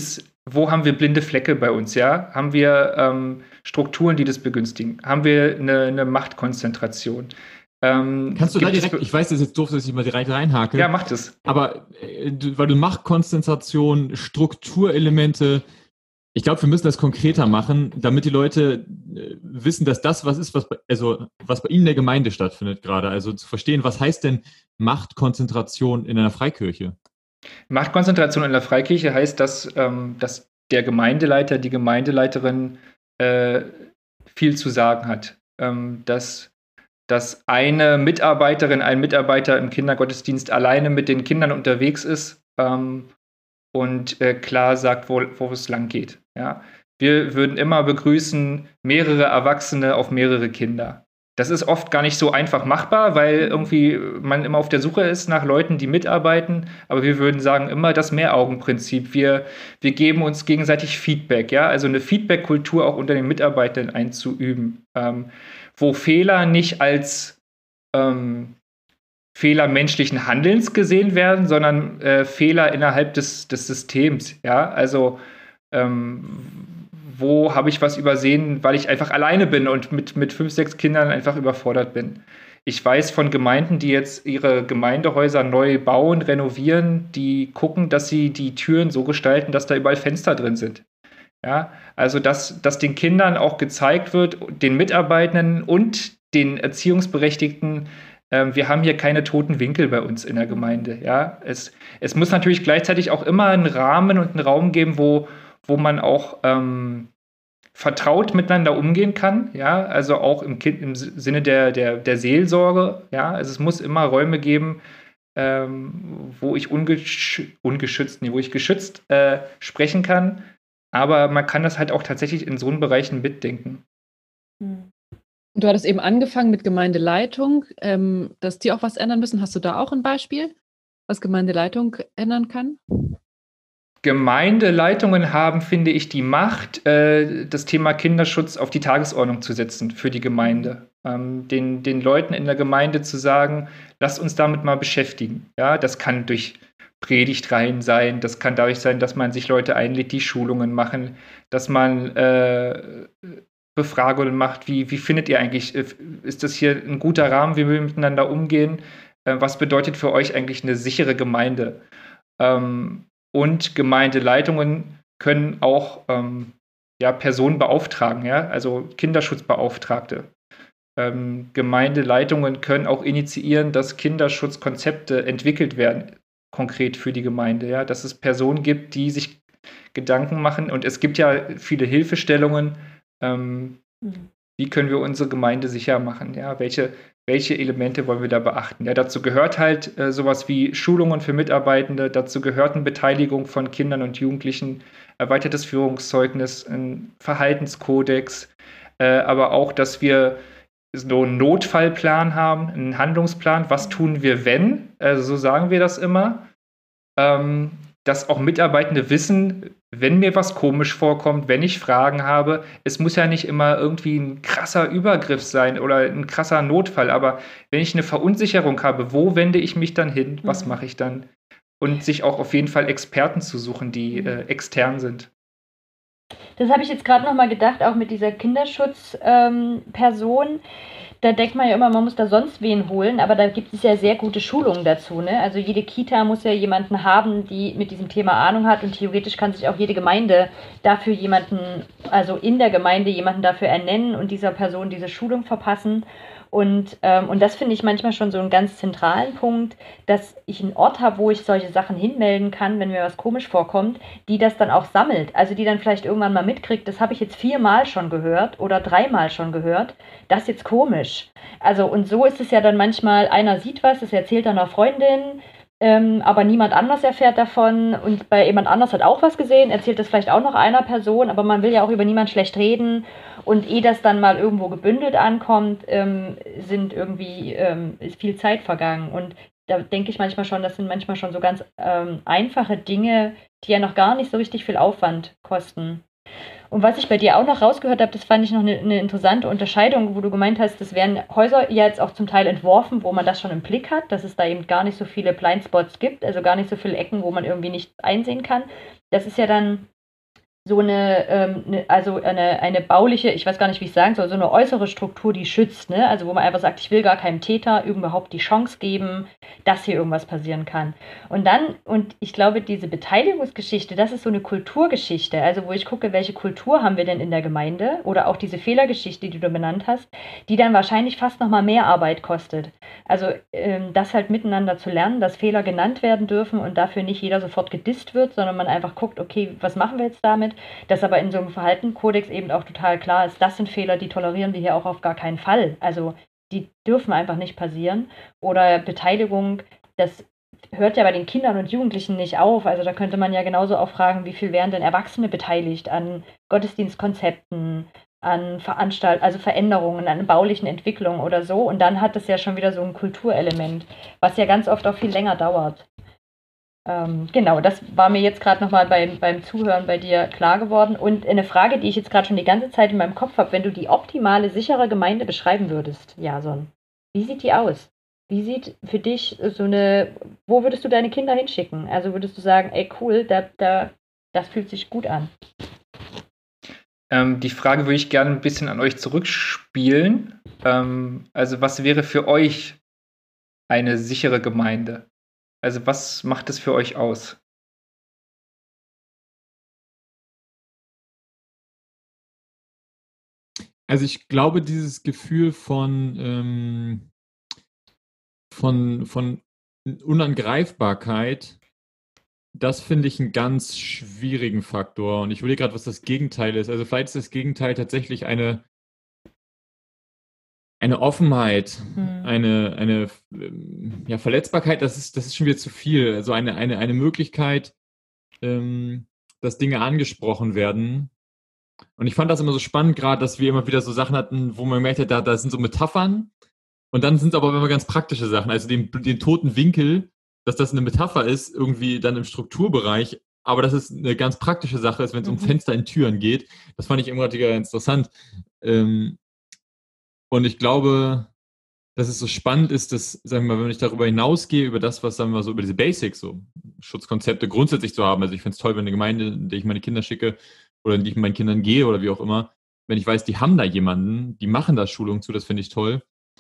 wo haben wir blinde Flecke bei uns, ja? Haben wir ähm, Strukturen, die das begünstigen? Haben wir eine, eine Machtkonzentration? Ähm, Kannst du da gibt es direkt, be- ich weiß, das ist jetzt doof, dass ich mal direkt reinhake, Ja, macht es. aber äh, du, weil du Machtkonzentration, Strukturelemente, ich glaube, wir müssen das konkreter machen, damit die Leute äh, wissen, dass das was ist, was bei, also, was bei ihnen in der Gemeinde stattfindet gerade. Also zu verstehen, was heißt denn Machtkonzentration in einer Freikirche? Machtkonzentration in der Freikirche heißt, dass, ähm, dass der Gemeindeleiter, die Gemeindeleiterin äh, viel zu sagen hat. Ähm, dass, dass eine Mitarbeiterin, ein Mitarbeiter im Kindergottesdienst alleine mit den Kindern unterwegs ist ähm, und äh, klar sagt, wo, wo es lang geht. Ja? Wir würden immer begrüßen, mehrere Erwachsene auf mehrere Kinder. Das ist oft gar nicht so einfach machbar, weil irgendwie man immer auf der Suche ist nach Leuten, die mitarbeiten. Aber wir würden sagen, immer das Mehraugenprinzip. Wir, wir geben uns gegenseitig Feedback, ja, also eine Feedback-Kultur auch unter den Mitarbeitern einzuüben, ähm, wo Fehler nicht als ähm, Fehler menschlichen Handelns gesehen werden, sondern äh, Fehler innerhalb des, des Systems, ja, also ähm, wo habe ich was übersehen, weil ich einfach alleine bin und mit, mit fünf, sechs Kindern einfach überfordert bin. Ich weiß von Gemeinden, die jetzt ihre Gemeindehäuser neu bauen, renovieren, die gucken, dass sie die Türen so gestalten, dass da überall Fenster drin sind. Ja, also dass, dass den Kindern auch gezeigt wird, den Mitarbeitenden und den Erziehungsberechtigten, ähm, wir haben hier keine toten Winkel bei uns in der Gemeinde. Ja, es, es muss natürlich gleichzeitig auch immer einen Rahmen und einen Raum geben, wo wo man auch ähm, vertraut miteinander umgehen kann, ja, also auch im, kind, im Sinne der, der, der Seelsorge, ja, also es muss immer Räume geben, ähm, wo ich ungesch ungeschützt, nee, wo ich geschützt äh, sprechen kann, aber man kann das halt auch tatsächlich in so einen Bereichen mitdenken. Du hattest eben angefangen mit Gemeindeleitung, ähm, dass die auch was ändern müssen. Hast du da auch ein Beispiel, was Gemeindeleitung ändern kann? Gemeindeleitungen haben, finde ich, die Macht, äh, das Thema Kinderschutz auf die Tagesordnung zu setzen für die Gemeinde. Ähm, den, den Leuten in der Gemeinde zu sagen, lasst uns damit mal beschäftigen. Ja, das kann durch Predigtreihen sein, das kann dadurch sein, dass man sich Leute einlädt, die Schulungen machen, dass man äh, Befragungen macht, wie, wie findet ihr eigentlich, ist das hier ein guter Rahmen, wie wir miteinander umgehen? Äh, was bedeutet für euch eigentlich eine sichere Gemeinde? Ähm, Und Gemeindeleitungen können auch ähm, ja, Personen beauftragen, ja? Also Kinderschutzbeauftragte. Ähm, Gemeindeleitungen können auch initiieren, dass Kinderschutzkonzepte entwickelt werden, konkret für die Gemeinde. Ja? Dass es Personen gibt, die sich Gedanken machen. Und es gibt ja viele Hilfestellungen. Ähm, mhm. Wie können wir unsere Gemeinde sicher machen? Ja? Welche Welche Elemente wollen wir da beachten? Ja, dazu gehört halt äh, sowas wie Schulungen für Mitarbeitende, dazu gehört eine Beteiligung von Kindern und Jugendlichen, erweitertes Führungszeugnis, ein Verhaltenskodex, äh, aber auch, dass wir so einen Notfallplan haben, einen Handlungsplan, was tun wir, wenn, also so sagen wir das immer, ähm, dass auch Mitarbeitende wissen, wenn mir was komisch vorkommt, wenn ich Fragen habe, es muss ja nicht immer irgendwie ein krasser Übergriff sein oder ein krasser Notfall, aber wenn ich eine Verunsicherung habe, wo wende ich mich dann hin, was mache ich dann? Und sich auch auf jeden Fall Experten zu suchen, die äh, extern sind. Das habe ich jetzt gerade nochmal gedacht, auch mit dieser Kinderschutzperson. Ähm, da denkt man ja immer, man muss da sonst wen holen, aber da gibt es ja sehr gute Schulungen dazu. Ne? Also jede Kita muss ja jemanden haben, die mit diesem Thema Ahnung hat, und theoretisch kann sich auch jede Gemeinde dafür jemanden, also in der Gemeinde jemanden dafür ernennen und dieser Person diese Schulung verpassen. Und, ähm, und das finde ich manchmal schon so einen ganz zentralen Punkt, dass ich einen Ort habe, wo ich solche Sachen hinmelden kann, wenn mir was komisch vorkommt, die das dann auch sammelt. Also die dann vielleicht irgendwann mal mitkriegt, das habe ich jetzt viermal schon gehört oder dreimal schon gehört, das ist jetzt komisch. Also und so ist es ja dann manchmal, einer sieht was, das erzählt dann einer Freundin, ähm, aber niemand anders erfährt davon, und bei jemand anders hat auch was gesehen, erzählt das vielleicht auch noch einer Person, aber man will ja auch über niemanden schlecht reden. Und ehe das dann mal irgendwo gebündelt ankommt, ähm, sind irgendwie ähm, ist viel Zeit vergangen. Und da denke ich manchmal schon, das sind manchmal schon so ganz ähm, einfache Dinge, die ja noch gar nicht so richtig viel Aufwand kosten. Und was ich bei dir auch noch rausgehört habe, das fand ich noch eine, eine interessante Unterscheidung, wo du gemeint hast, das werden Häuser ja jetzt auch zum Teil entworfen, wo man das schon im Blick hat, dass es da eben gar nicht so viele Blindspots gibt, also gar nicht so viele Ecken, wo man irgendwie nicht einsehen kann. Das ist ja dann so eine, ähm, eine also eine, eine bauliche, ich weiß gar nicht, wie ich sagen soll, so eine äußere Struktur, die schützt, ne? Also wo man einfach sagt, ich will gar keinem Täter überhaupt die Chance geben, dass hier irgendwas passieren kann. Und dann, und ich glaube, diese Beteiligungsgeschichte, das ist so eine Kulturgeschichte, also wo ich gucke, welche Kultur haben wir denn in der Gemeinde oder auch diese Fehlergeschichte, die du benannt hast, die dann wahrscheinlich fast noch mal mehr Arbeit kostet. Also ähm, das halt miteinander zu lernen, dass Fehler genannt werden dürfen und dafür nicht jeder sofort gedisst wird, sondern man einfach guckt, okay, was machen wir jetzt damit? Dass aber in so einem Verhaltenskodex eben auch total klar ist, das sind Fehler, die tolerieren wir hier auch auf gar keinen Fall. Also die dürfen einfach nicht passieren. Oder Beteiligung, das hört ja bei den Kindern und Jugendlichen nicht auf. Also da könnte man ja genauso auch fragen, wie viel wären denn Erwachsene beteiligt an Gottesdienstkonzepten, an Veranstalt also Veränderungen, an baulichen Entwicklungen oder so. Und dann hat das ja schon wieder so ein Kulturelement, was ja ganz oft auch viel länger dauert. Ähm, genau, das war mir jetzt gerade nochmal beim, beim Zuhören bei dir klar geworden. Und eine Frage, die ich jetzt gerade schon die ganze Zeit in meinem Kopf habe, wenn du die optimale, sichere Gemeinde beschreiben würdest, Jason, wie sieht die aus? Wie sieht für dich so eine, wo würdest du deine Kinder hinschicken? Also würdest du sagen, ey cool, da, da, das fühlt sich gut an. Ähm, die Frage würde ich gerne ein bisschen an euch zurückspielen. Ähm, also was wäre für euch eine sichere Gemeinde? Also was macht es für euch aus? Also ich glaube, dieses Gefühl von, ähm, von, von Unangreifbarkeit, das finde ich einen ganz schwierigen Faktor. Und ich überlege gerade, was das Gegenteil ist. Also vielleicht ist das Gegenteil tatsächlich eine, eine Offenheit, Hm. eine, eine ähm, ja, Verletzbarkeit, das ist, das ist schon wieder zu viel. Also eine, eine, eine Möglichkeit, ähm, dass Dinge angesprochen werden. Und ich fand das immer so spannend, gerade, dass wir immer wieder so Sachen hatten, wo man gemerkt hat, da, da sind so Metaphern. Und dann sind es aber immer ganz praktische Sachen. Also den, den toten Winkel, dass das eine Metapher ist, irgendwie dann im Strukturbereich, aber dass es eine ganz praktische Sache ist, wenn es Mhm. um Fenster in Türen geht. Das fand ich immer wieder interessant. Ähm, und ich glaube, dass es so spannend ist, dass, sagen wir mal, wenn ich darüber hinausgehe, über das, was, sagen wir mal, so über diese Basics, so Schutzkonzepte grundsätzlich zu haben. Also ich finde es toll, wenn eine Gemeinde, in der ich meine Kinder schicke oder in die ich mit meinen Kindern gehe oder wie auch immer, wenn ich weiß, die haben da jemanden, die machen da Schulungen zu, das finde ich toll.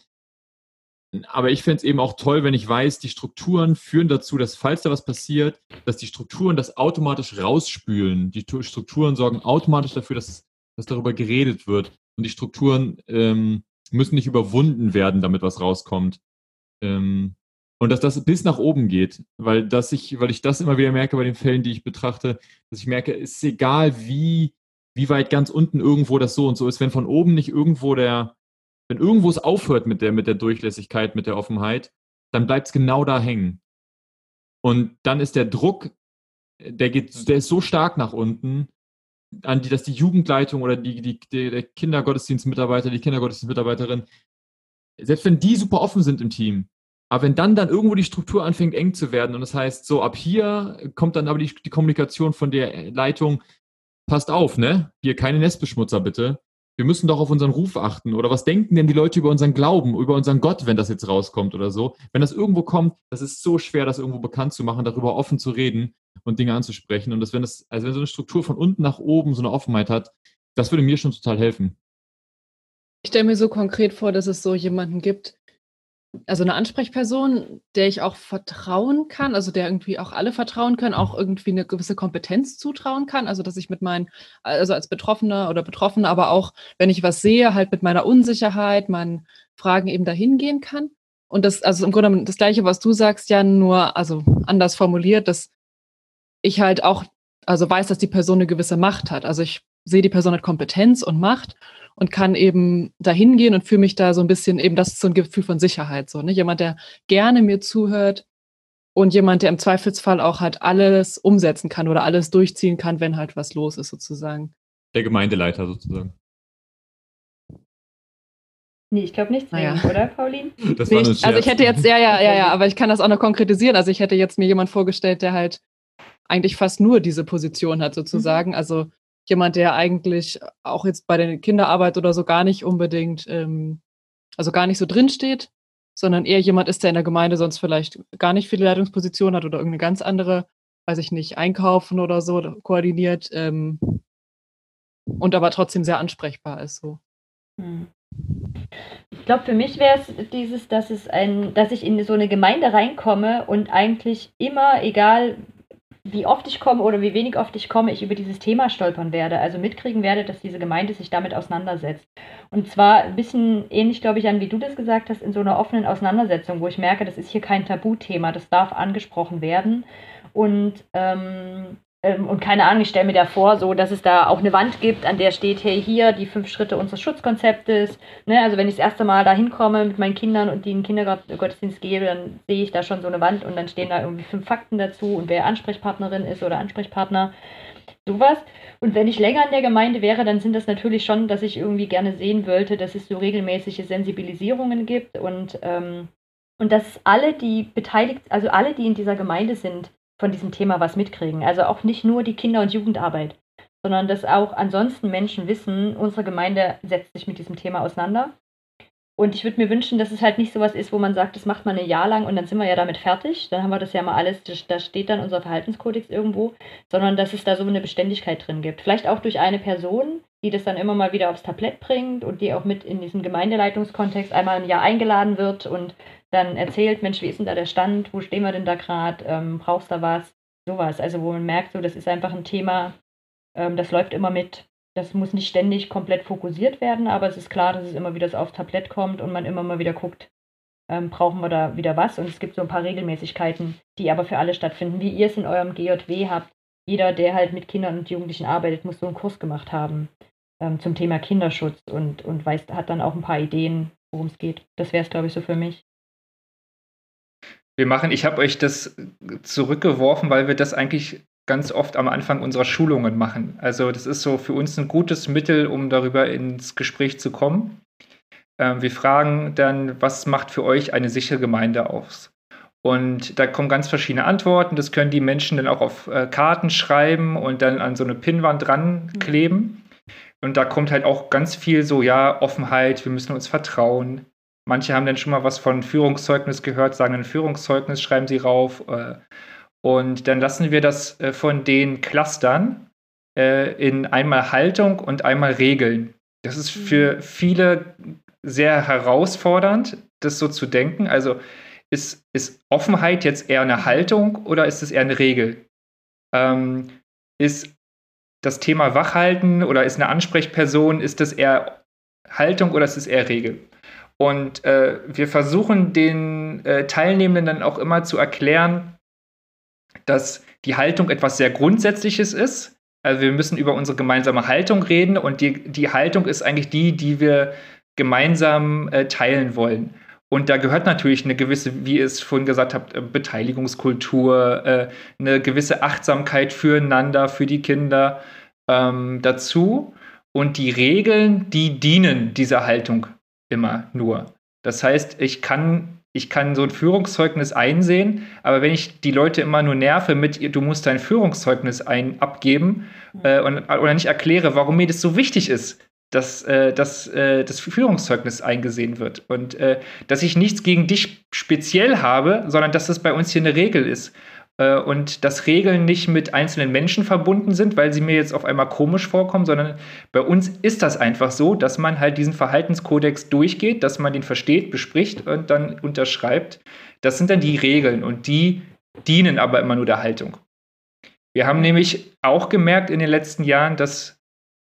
Aber ich fände es eben auch toll, wenn ich weiß, die Strukturen führen dazu, dass falls da was passiert, dass die Strukturen das automatisch rausspülen. Die Tu- Strukturen sorgen automatisch dafür, dass, dass darüber geredet wird. Und die Strukturen ähm, müssen nicht überwunden werden, damit was rauskommt. Ähm, und dass das bis nach oben geht. Weil, dass ich, weil ich das immer wieder merke bei den Fällen, die ich betrachte, dass ich merke, es ist egal, wie, wie weit ganz unten irgendwo das so und so ist, wenn von oben nicht irgendwo der wenn irgendwo es aufhört mit der, mit der Durchlässigkeit, mit der Offenheit, dann bleibt es genau da hängen. Und dann ist der Druck, der geht, der ist so stark nach unten, an die, dass die Jugendleitung oder die, die, die, der Kindergottesdienstmitarbeiter, die Kindergottesdienstmitarbeiterin, selbst wenn die super offen sind im Team, aber wenn dann dann irgendwo die Struktur anfängt eng zu werden und das heißt, so ab hier kommt dann aber die, die Kommunikation von der Leitung, passt auf, ne? Hier keine Nestbeschmutzer bitte. Wir müssen doch auf unseren Ruf achten. Oder was denken denn die Leute über unseren Glauben, über unseren Gott, wenn das jetzt rauskommt oder so? Wenn das irgendwo kommt, das ist so schwer, das irgendwo bekannt zu machen, darüber offen zu reden und Dinge anzusprechen. Und das, wenn das, also wenn so eine Struktur von unten nach oben so eine Offenheit hat, das würde mir schon total helfen. Ich stelle mir so konkret vor, dass es so jemanden gibt, also eine Ansprechperson, der ich auch vertrauen kann, also der irgendwie auch alle vertrauen können, auch irgendwie eine gewisse Kompetenz zutrauen kann, also dass ich mit meinen, also als Betroffener oder Betroffene, aber auch, wenn ich was sehe, halt mit meiner Unsicherheit, meinen Fragen eben dahin gehen kann. Und das, also im Grunde genommen das Gleiche, was du sagst, ja, nur, also anders formuliert, dass ich halt auch, also weiß, dass die Person eine gewisse Macht hat. Also ich sehe, die Person hat Kompetenz und Macht und kann eben dahin gehen und fühle mich da so ein bisschen eben, das ist so ein Gefühl von Sicherheit, so, ne? Jemand, der gerne mir zuhört und jemand, der im Zweifelsfall auch halt alles umsetzen kann oder alles durchziehen kann, wenn halt was los ist, sozusagen. Der Gemeindeleiter sozusagen. Nee, ich glaube nicht zwingend, Naja. oder, Pauline? Das war Nee, nur ein ich, also ich Scherz. hätte jetzt, ja, ja, ja, ja, aber ich kann das auch noch konkretisieren. Also ich hätte jetzt mir jemand vorgestellt, der halt eigentlich fast nur diese Position hat, sozusagen. Also jemand, der eigentlich auch jetzt bei der Kinderarbeit oder so gar nicht unbedingt, ähm, also gar nicht so drinsteht, sondern eher jemand ist, der in der Gemeinde sonst vielleicht gar nicht viele Leitungspositionen hat oder irgendeine ganz andere, weiß ich nicht, einkaufen oder so, oder koordiniert. Ähm, und aber trotzdem sehr ansprechbar ist. So. Hm. Ich glaube, für mich wäre es dieses, dass es ein, dass ich in so eine Gemeinde reinkomme und eigentlich immer, egal wie oft ich komme oder wie wenig oft ich komme, ich über dieses Thema stolpern werde, also mitkriegen werde, dass diese Gemeinde sich damit auseinandersetzt. Und zwar ein bisschen ähnlich, glaube ich, an wie du das gesagt hast, in so einer offenen Auseinandersetzung, wo ich merke, das ist hier kein Tabuthema, das darf angesprochen werden. Und ähm, ähm, und keine Ahnung, ich stelle mir da vor, so, dass es da auch eine Wand gibt, an der steht, hey, hier die fünf Schritte unseres Schutzkonzeptes. Ne? Also wenn ich das erste Mal da hinkomme mit meinen Kindern und die in den Kindergottesdienst gebe, dann sehe ich da schon so eine Wand und dann stehen da irgendwie fünf Fakten dazu und wer Ansprechpartnerin ist oder Ansprechpartner, sowas. Und wenn ich länger in der Gemeinde wäre, dann sind das natürlich schon, dass ich irgendwie gerne sehen wollte, dass es so regelmäßige Sensibilisierungen gibt und, ähm, und dass alle, die beteiligt, also alle, die in dieser Gemeinde sind, von diesem Thema was mitkriegen. Also auch nicht nur die Kinder- und Jugendarbeit, sondern dass auch ansonsten Menschen wissen, unsere Gemeinde setzt sich mit diesem Thema auseinander. Und ich würde mir wünschen, dass es halt nicht sowas ist, wo man sagt, das macht man ein Jahr lang und dann sind wir ja damit fertig. Dann haben wir das ja mal alles, da steht dann unser Verhaltenskodex irgendwo, sondern dass es da so eine Beständigkeit drin gibt. Vielleicht auch durch eine Person, die das dann immer mal wieder aufs Tablett bringt und die auch mit in diesem Gemeindeleitungskontext einmal im Jahr eingeladen wird und dann erzählt, Mensch, wie ist denn da der Stand, wo stehen wir denn da gerade, ähm, brauchst du da was, sowas. Also wo man merkt, so das ist einfach ein Thema, ähm, das läuft immer mit. Das muss nicht ständig komplett fokussiert werden, aber es ist klar, dass es immer wieder aufs Tablett kommt und man immer mal wieder guckt, ähm, brauchen wir da wieder was. Und es gibt so ein paar Regelmäßigkeiten, die aber für alle stattfinden, wie ihr es in eurem G J W habt. Jeder, der halt mit Kindern und Jugendlichen arbeitet, muss so einen Kurs gemacht haben ähm, zum Thema Kinderschutz und, und weiß, hat dann auch ein paar Ideen, worum es geht. Das wäre es, glaube ich, so für mich. Wir machen, ich habe euch das zurückgeworfen, weil wir das eigentlich ganz oft am Anfang unserer Schulungen machen. Also das ist so für uns ein gutes Mittel, um darüber ins Gespräch zu kommen. Ähm, wir fragen dann, was macht für euch eine sichere Gemeinde aus? Und da kommen ganz verschiedene Antworten. Das können die Menschen dann auch auf äh, Karten schreiben und dann an so eine Pinnwand dran kleben. Und da kommt halt auch ganz viel so, ja, Offenheit, wir müssen uns vertrauen. Manche haben dann schon mal was von Führungszeugnis gehört, sagen ein Führungszeugnis, schreiben sie rauf. Äh, und dann lassen wir das äh, von den Clustern äh, in einmal Haltung und einmal Regeln. Das ist für viele sehr herausfordernd, das so zu denken. Also ist, ist Offenheit jetzt eher eine Haltung oder ist es eher eine Regel? Ähm, ist das Thema Wachhalten oder ist eine Ansprechperson, ist das eher Haltung oder ist es eher Regel? Und äh, wir versuchen den äh, Teilnehmenden dann auch immer zu erklären, dass die Haltung etwas sehr Grundsätzliches ist. Also wir müssen über unsere gemeinsame Haltung reden und die, die Haltung ist eigentlich die, die wir gemeinsam äh, teilen wollen. Und da gehört natürlich eine gewisse, wie ihr es vorhin gesagt habt, Beteiligungskultur, äh, eine gewisse Achtsamkeit füreinander, für die Kinder ähm, dazu. Und die Regeln, die dienen dieser Haltung immer nur. Das heißt, ich kann, ich kann so ein Führungszeugnis einsehen, aber wenn ich die Leute immer nur nerve mit, du musst dein Führungszeugnis ein, abgeben äh, und, oder nicht erkläre, warum mir das so wichtig ist, dass, äh, dass äh, das Führungszeugnis eingesehen wird und äh, dass ich nichts gegen dich speziell habe, sondern dass das bei uns hier eine Regel ist. Äh, und dass Regeln nicht mit einzelnen Menschen verbunden sind, weil sie mir jetzt auf einmal komisch vorkommen, sondern bei uns ist das einfach so, dass man halt diesen Verhaltenskodex durchgeht, dass man den versteht, bespricht und dann unterschreibt. Das sind dann die Regeln und die dienen aber immer nur der Haltung. Wir haben nämlich auch gemerkt in den letzten Jahren, dass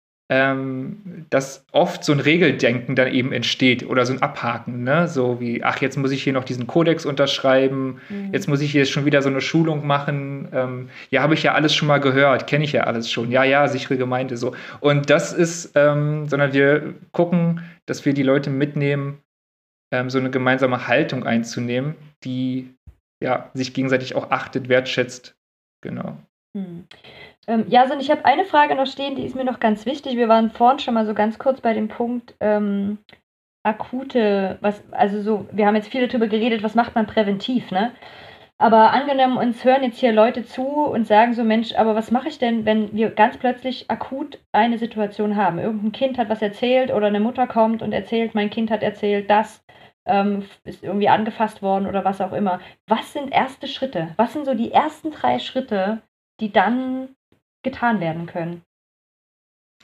Ähm, dass oft so ein Regeldenken dann eben entsteht oder so ein Abhaken, ne? So wie, ach, jetzt muss ich hier noch diesen Kodex unterschreiben, mhm. jetzt muss ich hier schon wieder so eine Schulung machen, ähm, ja, habe ich ja alles schon mal gehört, kenne ich ja alles schon, ja, ja, sichere Gemeinde, so. Und das ist, ähm, sondern wir gucken, dass wir die Leute mitnehmen, ähm, so eine gemeinsame Haltung einzunehmen, die, ja, sich gegenseitig auch achtet, wertschätzt, genau. Mhm. Ähm, ja, also ich habe eine Frage noch stehen, die ist mir noch ganz wichtig. Wir waren vorhin schon mal so ganz kurz bei dem Punkt ähm, akute, was, also so, wir haben jetzt viel darüber geredet, was macht man präventiv, ne? Aber angenommen, uns hören jetzt hier Leute zu und sagen so, Mensch, aber was mache ich denn, wenn wir ganz plötzlich akut eine Situation haben? Irgendein Kind hat was erzählt oder eine Mutter kommt und erzählt, mein Kind hat erzählt, das ähm, ist irgendwie angefasst worden oder was auch immer. Was sind erste Schritte? Was sind so die ersten drei Schritte, die dann getan werden können?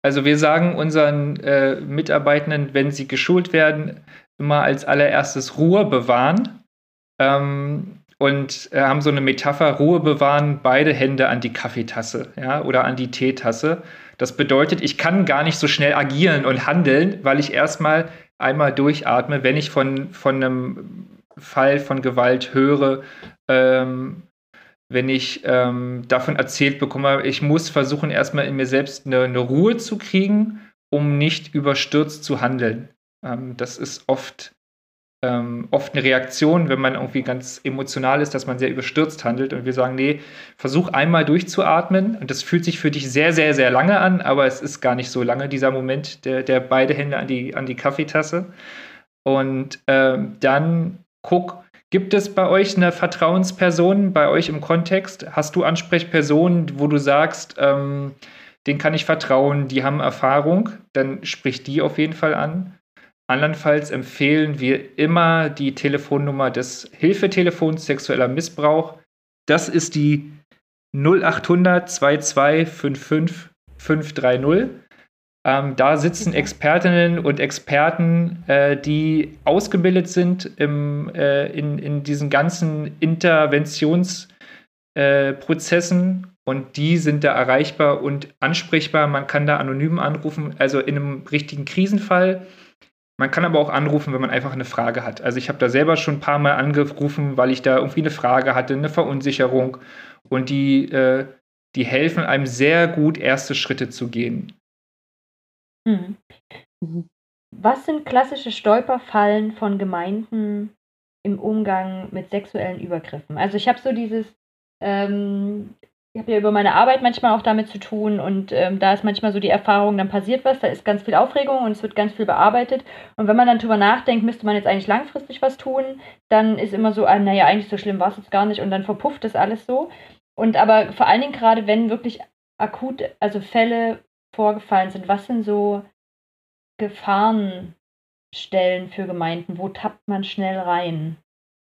Also wir sagen unseren äh, Mitarbeitenden, wenn sie geschult werden, immer als allererstes Ruhe bewahren. Ähm, und äh, haben so eine Metapher, Ruhe bewahren, beide Hände an die Kaffeetasse, ja, oder an die Teetasse. Das bedeutet, ich kann gar nicht so schnell agieren und handeln, weil ich erstmal einmal durchatme, wenn ich von, von einem Fall von Gewalt höre, ähm, wenn ich ähm, davon erzählt bekomme, ich muss versuchen, erstmal in mir selbst eine, eine Ruhe zu kriegen, um nicht überstürzt zu handeln. Ähm, das ist oft Ähm, oft eine Reaktion, wenn man irgendwie ganz emotional ist, dass man sehr überstürzt handelt und wir sagen, nee, versuch einmal durchzuatmen und das fühlt sich für dich sehr, sehr, sehr lange an, aber es ist gar nicht so lange, dieser Moment, der, der beide Hände an die, an die Kaffeetasse und ähm, dann guck, gibt es bei euch eine Vertrauensperson, bei euch im Kontext? Hast du Ansprechpersonen, wo du sagst, ähm, denen kann ich vertrauen, die haben Erfahrung, dann sprich die auf jeden Fall an. Andernfalls empfehlen wir immer die Telefonnummer des Hilfetelefons sexueller Missbrauch. Das ist die null acht hundert zweiundzwanzig fünfundfünfzig fünfhundertdreißig. Ähm, da sitzen Expertinnen und Experten, äh, die ausgebildet sind im, äh, in, in diesen ganzen Interventionsprozessen äh, und die sind da erreichbar und ansprechbar. Man kann da anonym anrufen, also in einem richtigen Krisenfall. Man kann aber auch anrufen, wenn man einfach eine Frage hat. Also ich habe da selber schon ein paar Mal angerufen, weil ich da irgendwie eine Frage hatte, eine Verunsicherung. Und die, äh, die helfen einem sehr gut, erste Schritte zu gehen. Mhm. Was sind klassische Stolperfallen von Gemeinden im Umgang mit sexuellen Übergriffen? Also ich habe so dieses, ähm, ich habe ja über meine Arbeit manchmal auch damit zu tun und ähm, da ist manchmal so die Erfahrung, dann passiert was, da ist ganz viel Aufregung und es wird ganz viel bearbeitet und wenn man dann drüber nachdenkt, müsste man jetzt eigentlich langfristig was tun, dann ist immer so, ah, naja, eigentlich so schlimm war es jetzt gar nicht und dann verpufft das alles so und aber vor allen Dingen gerade, wenn wirklich akut, also Fälle vorgefallen sind, was sind so Gefahrenstellen für Gemeinden, wo tappt man schnell rein?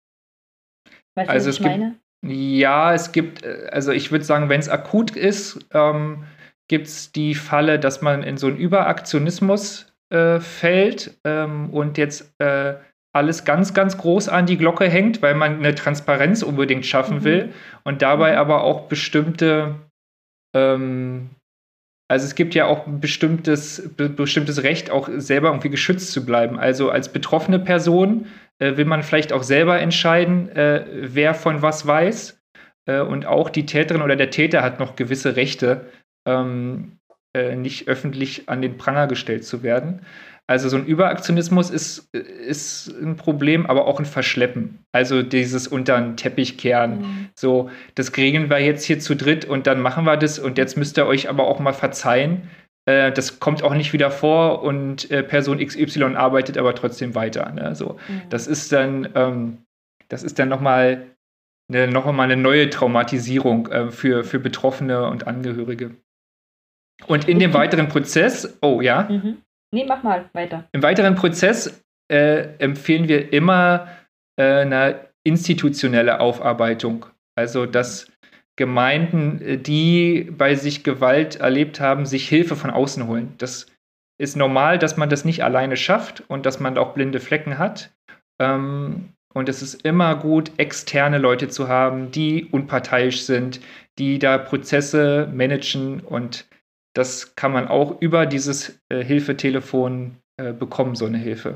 Weißt du, Also was es ich gibt meine? Ja, es gibt, äh, also ich würde sagen, wenn es akut ist, ähm, gibt es die Falle, dass man in so einen Überaktionismus äh, fällt ähm, und jetzt äh, alles ganz, ganz groß an die Glocke hängt, weil man eine Transparenz unbedingt schaffen Mhm. will und dabei Mhm. aber auch bestimmte, ähm, also es gibt ja auch ein bestimmtes, be bestimmtes Recht, auch selber irgendwie geschützt zu bleiben. Also als betroffene Person äh, will man vielleicht auch selber entscheiden, äh, wer von was weiß. Äh, und auch die Täterin oder der Täter hat noch gewisse Rechte, ähm, äh, nicht öffentlich an den Pranger gestellt zu werden. Also so ein Überaktionismus ist, ist ein Problem, aber auch ein Verschleppen. Also dieses unter den Teppich kehren. Mhm. So, das regeln wir jetzt hier zu dritt und dann machen wir das und jetzt müsst ihr euch aber auch mal verzeihen. Äh, das kommt auch nicht wieder vor und äh, Person X Y arbeitet aber trotzdem weiter. Ne? So, Mhm. das ist dann, ähm, das ist dann nochmal eine, noch mal eine neue Traumatisierung äh, für, für Betroffene und Angehörige. Und in dem weiteren Prozess, oh ja, Mhm. Nee, mach mal weiter. im weiteren Prozess äh, empfehlen wir immer äh, eine institutionelle Aufarbeitung. Also, dass Gemeinden, die bei sich Gewalt erlebt haben, sich Hilfe von außen holen. Das ist normal, dass man das nicht alleine schafft und dass man auch blinde Flecken hat. Ähm, und es ist immer gut, externe Leute zu haben, die unparteiisch sind, die da Prozesse managen und das kann man auch über dieses äh, Hilfetelefon äh, bekommen, so eine Hilfe.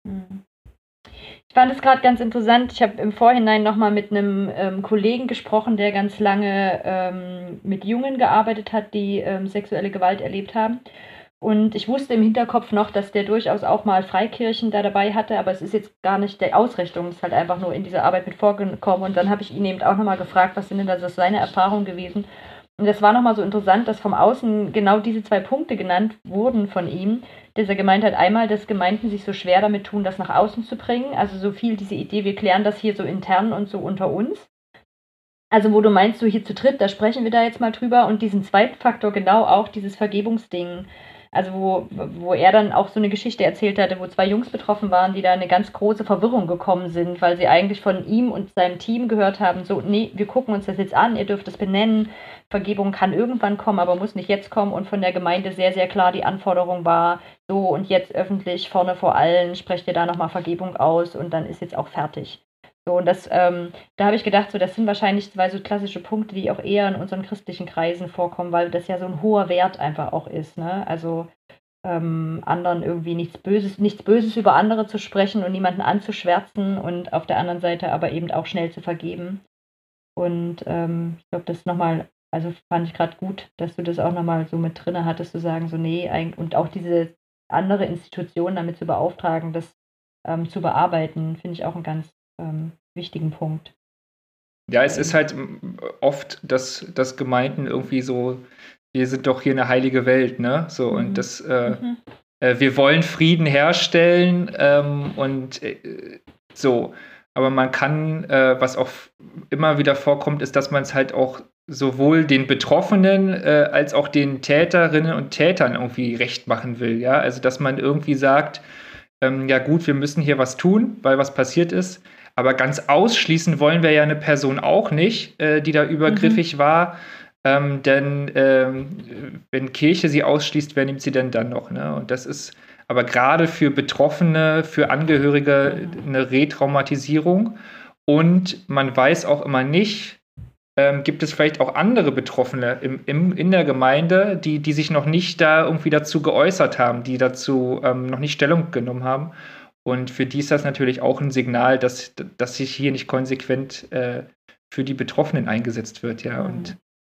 Ich fand es gerade ganz interessant. Ich habe im Vorhinein nochmal mit einem ähm, Kollegen gesprochen, der ganz lange ähm, mit Jungen gearbeitet hat, die ähm, sexuelle Gewalt erlebt haben. Und ich wusste im Hinterkopf noch, dass der durchaus auch mal Freikirchen da dabei hatte, aber es ist jetzt gar nicht der Ausrichtung, es ist halt einfach nur in dieser Arbeit mit vorgekommen. Und dann habe ich ihn eben auch nochmal gefragt, was sind denn das seine Erfahrungen gewesen? Und das war nochmal so interessant, dass vom Außen genau diese zwei Punkte genannt wurden von ihm, dass er gemeint hat, einmal, dass Gemeinden sich so schwer damit tun, das nach außen zu bringen, also so viel diese Idee, wir klären das hier so intern und so unter uns. Also wo du meinst, so hier zu dritt, da sprechen wir da jetzt mal drüber und diesen zweiten Faktor genau auch, dieses Vergebungsding. Also wo, wo er dann auch so eine Geschichte erzählt hatte, wo zwei Jungs betroffen waren, die da in eine ganz große Verwirrung gekommen sind, weil sie eigentlich von ihm und seinem Team gehört haben, so, nee, wir gucken uns das jetzt an, ihr dürft es benennen, Vergebung kann irgendwann kommen, aber muss nicht jetzt kommen, und von der Gemeinde sehr, sehr klar die Anforderung war, so, und jetzt öffentlich vorne vor allen, sprecht ihr da nochmal Vergebung aus und dann ist jetzt auch fertig. So, und das, ähm, da habe ich gedacht, so, das sind wahrscheinlich zwei so klassische Punkte, die auch eher in unseren christlichen Kreisen vorkommen, weil das ja so ein hoher Wert einfach auch ist, ne? Also ähm, anderen irgendwie nichts Böses, nichts Böses über andere zu sprechen und niemanden anzuschwärzen und auf der anderen Seite aber eben auch schnell zu vergeben. Und ähm, ich glaube, das nochmal, also fand ich gerade gut, dass du das auch nochmal so mit drinne hattest, zu sagen, so, nee, eigentlich, und auch diese andere Institution damit zu beauftragen, das ähm, zu bearbeiten, finde ich auch einen ganz ähm, wichtigen Punkt. Ja, es ist halt oft, dass, dass Gemeinden irgendwie so, wir sind doch hier eine heilige Welt, ne? So, mhm. und das, äh, mhm. äh, wir wollen Frieden herstellen ähm, und äh, so. Aber man kann, äh, was auch immer wieder vorkommt, ist, dass man es halt auch sowohl den Betroffenen äh, als auch den Täterinnen und Tätern irgendwie recht machen will, ja? Also, dass man irgendwie sagt, ähm, ja gut, wir müssen hier was tun, weil was passiert ist. Aber ganz ausschließen wollen wir ja eine Person auch nicht, äh, die da übergriffig mhm. war. Ähm, denn ähm, wenn Kirche sie ausschließt, wer nimmt sie denn dann noch? Ne? Und das ist aber gerade für Betroffene, für Angehörige eine Retraumatisierung. Und man weiß auch immer nicht, ähm, gibt es vielleicht auch andere Betroffene im, im, in der Gemeinde, die, die sich noch nicht da irgendwie dazu geäußert haben, die dazu ähm, noch nicht Stellung genommen haben. Und für die ist das natürlich auch ein Signal, dass, dass sich hier nicht konsequent äh, für die Betroffenen eingesetzt wird. Ja. Mhm. Und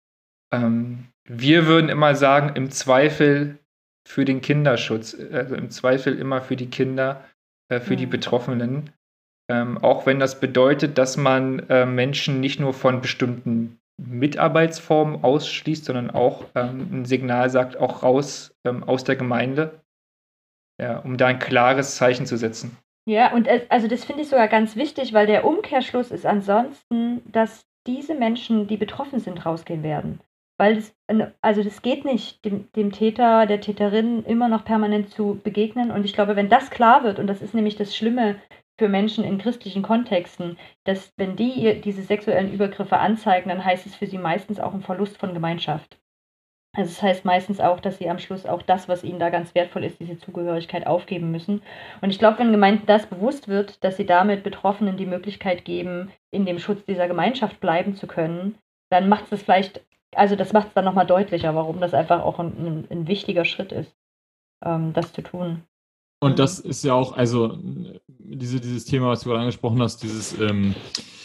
ähm, wir würden immer sagen, im Zweifel für den Kinderschutz, also im Zweifel immer für die Kinder, äh, für mhm. die Betroffenen. Ähm, auch wenn das bedeutet, dass man äh, Menschen nicht nur von bestimmten Mitarbeitsformen ausschließt, sondern auch ähm, ein Signal sagt, auch raus ähm, aus der Gemeinde. Ja, um da ein klares Zeichen zu setzen. Ja, und es, also das finde ich sogar ganz wichtig, weil der Umkehrschluss ist ansonsten, dass diese Menschen, die betroffen sind, rausgehen werden. Weil es, also das geht nicht, dem, dem Täter, der Täterin immer noch permanent zu begegnen. Und ich glaube, wenn das klar wird, und das ist nämlich das Schlimme für Menschen in christlichen Kontexten, dass wenn die diese sexuellen Übergriffe anzeigen, dann heißt es für sie meistens auch ein Verlust von Gemeinschaft. Also das heißt meistens auch, dass sie am Schluss auch das, was ihnen da ganz wertvoll ist, diese Zugehörigkeit aufgeben müssen. Und ich glaube, wenn Gemeinden das bewusst wird, dass sie damit Betroffenen die Möglichkeit geben, in dem Schutz dieser Gemeinschaft bleiben zu können, dann macht es das vielleicht, also das macht es dann nochmal deutlicher, warum das einfach auch ein, ein, ein wichtiger Schritt ist, ähm, das zu tun. Und das ist ja auch, also diese, dieses Thema, was du gerade angesprochen hast, dieses ähm,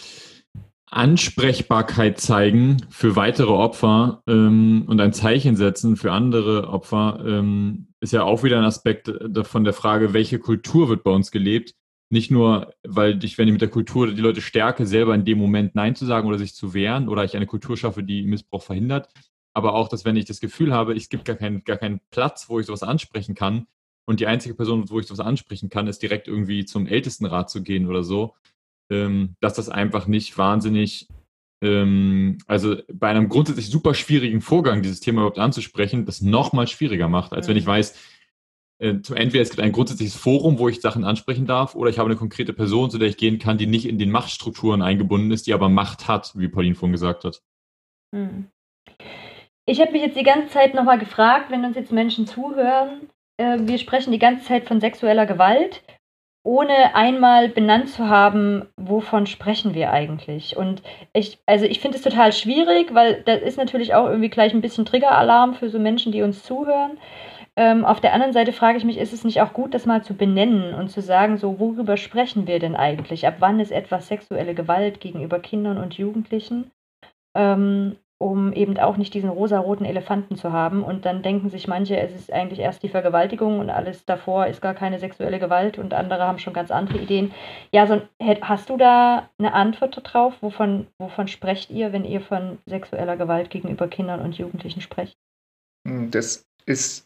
Ansprechbarkeit zeigen für weitere Opfer ähm, und ein Zeichen setzen für andere Opfer, ähm, ist ja auch wieder ein Aspekt von der Frage, welche Kultur wird bei uns gelebt. Nicht nur, weil ich, wenn ich mit der Kultur die Leute stärke, selber in dem Moment Nein zu sagen oder sich zu wehren oder ich eine Kultur schaffe, die Missbrauch verhindert, aber auch, dass wenn ich das Gefühl habe, es gibt gar keinen, gar keinen Platz, wo ich sowas ansprechen kann und die einzige Person, wo ich sowas ansprechen kann, ist direkt irgendwie zum Ältestenrat zu gehen oder so, ähm, dass das einfach nicht wahnsinnig, ähm, also bei einem grundsätzlich super schwierigen Vorgang, dieses Thema überhaupt anzusprechen, das nochmal schwieriger macht, als mhm. wenn ich weiß, äh, entweder es gibt ein grundsätzliches Forum, wo ich Sachen ansprechen darf, oder ich habe eine konkrete Person, zu der ich gehen kann, die nicht in den Machtstrukturen eingebunden ist, die aber Macht hat, wie Pauline vorhin gesagt hat. Mhm. Ich habe mich jetzt die ganze Zeit nochmal gefragt, wenn uns jetzt Menschen zuhören, äh, wir sprechen die ganze Zeit von sexueller Gewalt, ohne einmal benannt zu haben, wovon sprechen wir eigentlich. Und ich, also ich finde es total schwierig, weil das ist natürlich auch irgendwie gleich ein bisschen Triggeralarm für so Menschen, die uns zuhören. Ähm, auf der anderen Seite frage ich mich, ist es nicht auch gut, das mal zu benennen und zu sagen, so, worüber sprechen wir denn eigentlich? Ab wann ist etwas sexuelle Gewalt gegenüber Kindern und Jugendlichen? Ähm, um eben auch nicht diesen rosaroten Elefanten zu haben. Und dann denken sich manche, es ist eigentlich erst die Vergewaltigung und alles davor ist gar keine sexuelle Gewalt und andere haben schon ganz andere Ideen. Ja, so, hast du da eine Antwort drauf? Wovon, wovon sprecht ihr, wenn ihr von sexueller Gewalt gegenüber Kindern und Jugendlichen sprecht? Das ist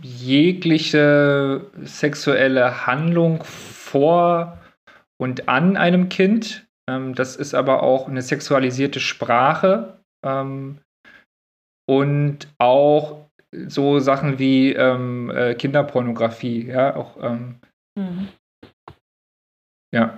jegliche sexuelle Handlung vor und an einem Kind. Das ist aber auch eine sexualisierte Sprache. Und auch so Sachen wie ähm, äh, Kinderpornografie, ja, auch, ähm, Mhm. ja.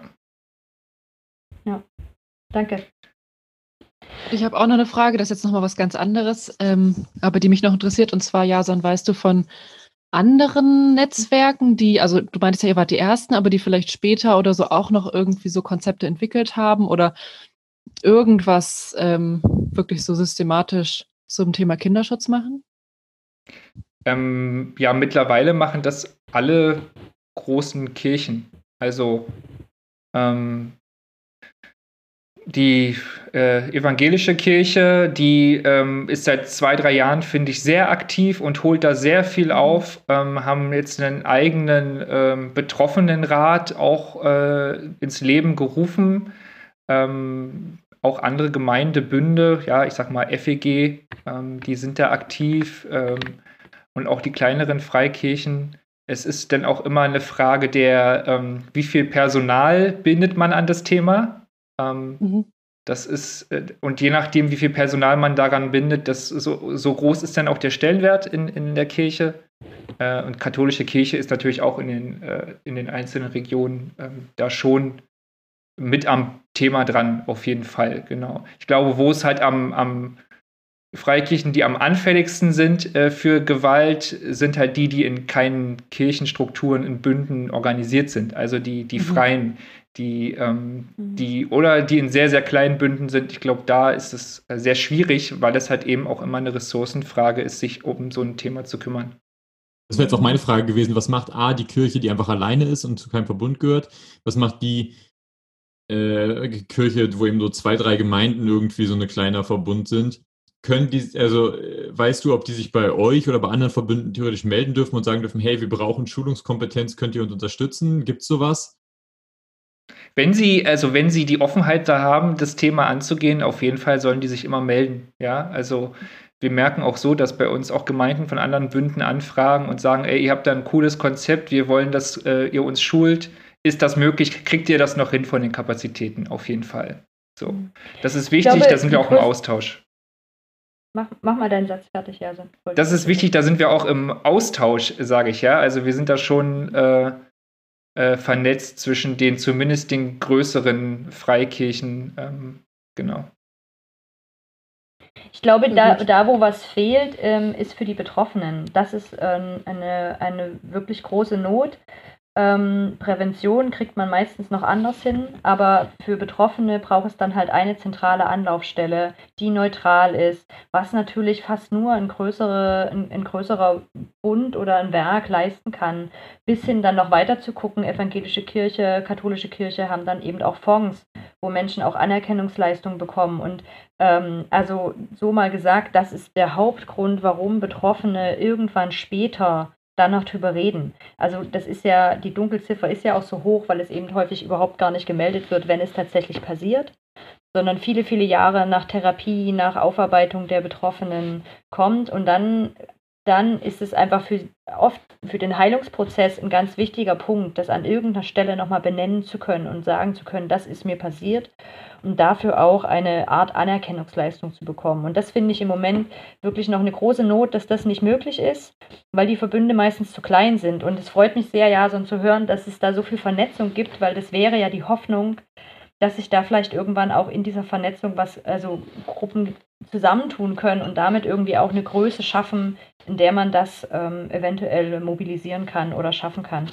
Danke. Ich habe auch noch eine Frage, das ist jetzt nochmal was ganz anderes, ähm, aber die mich noch interessiert. Und zwar, Jason, weißt du von anderen Netzwerken, die, also du meintest ja, ihr wart die Ersten, aber die vielleicht später oder so auch noch irgendwie so Konzepte entwickelt haben oder irgendwas ähm, wirklich so systematisch zum Thema Kinderschutz machen? Ähm, ja, mittlerweile machen das alle großen Kirchen. Also ähm, die äh, evangelische Kirche, die ähm, ist seit zwei, drei Jahren, finde ich, sehr aktiv und holt da sehr viel auf, ähm, haben jetzt einen eigenen ähm, Betroffenenrat auch äh, ins Leben gerufen. Ähm, auch andere Gemeindebünde, ja, ich sag mal F E G, ähm, die sind da aktiv ähm, und auch die kleineren Freikirchen. Es ist dann auch immer eine Frage der, ähm, wie viel Personal bindet man an das Thema? Ähm, Mhm. Das ist, äh, und je nachdem, wie viel Personal man daran bindet, das so, so groß ist dann auch der Stellenwert in, in der Kirche. Äh, und katholische Kirche ist natürlich auch in den, äh, in den einzelnen Regionen ähm, da schon mit am Thema dran, auf jeden Fall, genau. Ich glaube, wo es halt am, am Freikirchen, die am anfälligsten sind äh, für Gewalt, sind halt die, die in keinen Kirchenstrukturen, in Bünden organisiert sind. Also die, die Mhm. Freien, die, ähm, Mhm. die, oder die in sehr, sehr kleinen Bünden sind. Ich glaube, da ist es äh, sehr schwierig, weil das halt eben auch immer eine Ressourcenfrage ist, sich um so ein Thema zu kümmern. Das wäre jetzt auch meine Frage gewesen, was macht A, die Kirche, die einfach alleine ist und zu keinem Verbund gehört? Was macht die äh, Kirche, wo eben so zwei, drei Gemeinden irgendwie so ein kleiner Verbund sind? Können die, also äh, weißt du, ob die sich bei euch oder bei anderen Verbünden theoretisch melden dürfen und sagen dürfen, hey, wir brauchen Schulungskompetenz, könnt ihr uns unterstützen? Gibt es sowas? Wenn Sie, also wenn Sie die Offenheit da haben, das Thema anzugehen, auf jeden Fall sollen die sich immer melden. Ja, also wir merken auch so, dass bei uns auch Gemeinden von anderen Bünden anfragen und sagen, ey, ihr habt da ein cooles Konzept, wir wollen, dass äh, ihr uns schult. Ist das möglich? Kriegt ihr das noch hin von den Kapazitäten? Auf jeden Fall. So, das ist wichtig, glaube, da sind wir die auch im größ- Austausch. Mach, mach mal deinen Satz fertig, Jason. Das ist wichtig, da sind wir auch im Austausch, sage ich ja. Also wir sind da schon äh, äh, vernetzt zwischen den zumindest den größeren Freikirchen. Ähm, genau. Ich glaube, da, Gut. da wo was fehlt, ähm, ist für die Betroffenen. Das ist ähm, eine, eine wirklich große Not. Ähm, Prävention kriegt man meistens noch anders hin, aber für Betroffene braucht es dann halt eine zentrale Anlaufstelle, die neutral ist, was natürlich fast nur ein, größere, ein, ein größerer Bund oder ein Werk leisten kann. Bis hin dann noch weiter zu gucken, evangelische Kirche, katholische Kirche haben dann eben auch Fonds, wo Menschen auch Anerkennungsleistungen bekommen. Und ähm, also so mal gesagt, das ist der Hauptgrund, warum Betroffene irgendwann später dann noch drüber reden. Also das ist ja, die Dunkelziffer ist ja auch so hoch, weil es eben häufig überhaupt gar nicht gemeldet wird, wenn es tatsächlich passiert, sondern viele, viele Jahre nach Therapie, nach Aufarbeitung der Betroffenen kommt und dann, dann ist es einfach für oft für den Heilungsprozess ein ganz wichtiger Punkt, das an irgendeiner Stelle nochmal benennen zu können und sagen zu können, das ist mir passiert und dafür auch eine Art Anerkennungsleistung zu bekommen. Und das finde ich im Moment wirklich noch eine große Not, dass das nicht möglich ist, weil die Verbünde meistens zu klein sind. Und es freut mich sehr, Jason, zu hören, dass es da so viel Vernetzung gibt, weil das wäre ja die Hoffnung, dass sich da vielleicht irgendwann auch in dieser Vernetzung was, also Gruppen zusammentun können und damit irgendwie auch eine Größe schaffen, in der man das ähm, eventuell mobilisieren kann oder schaffen kann.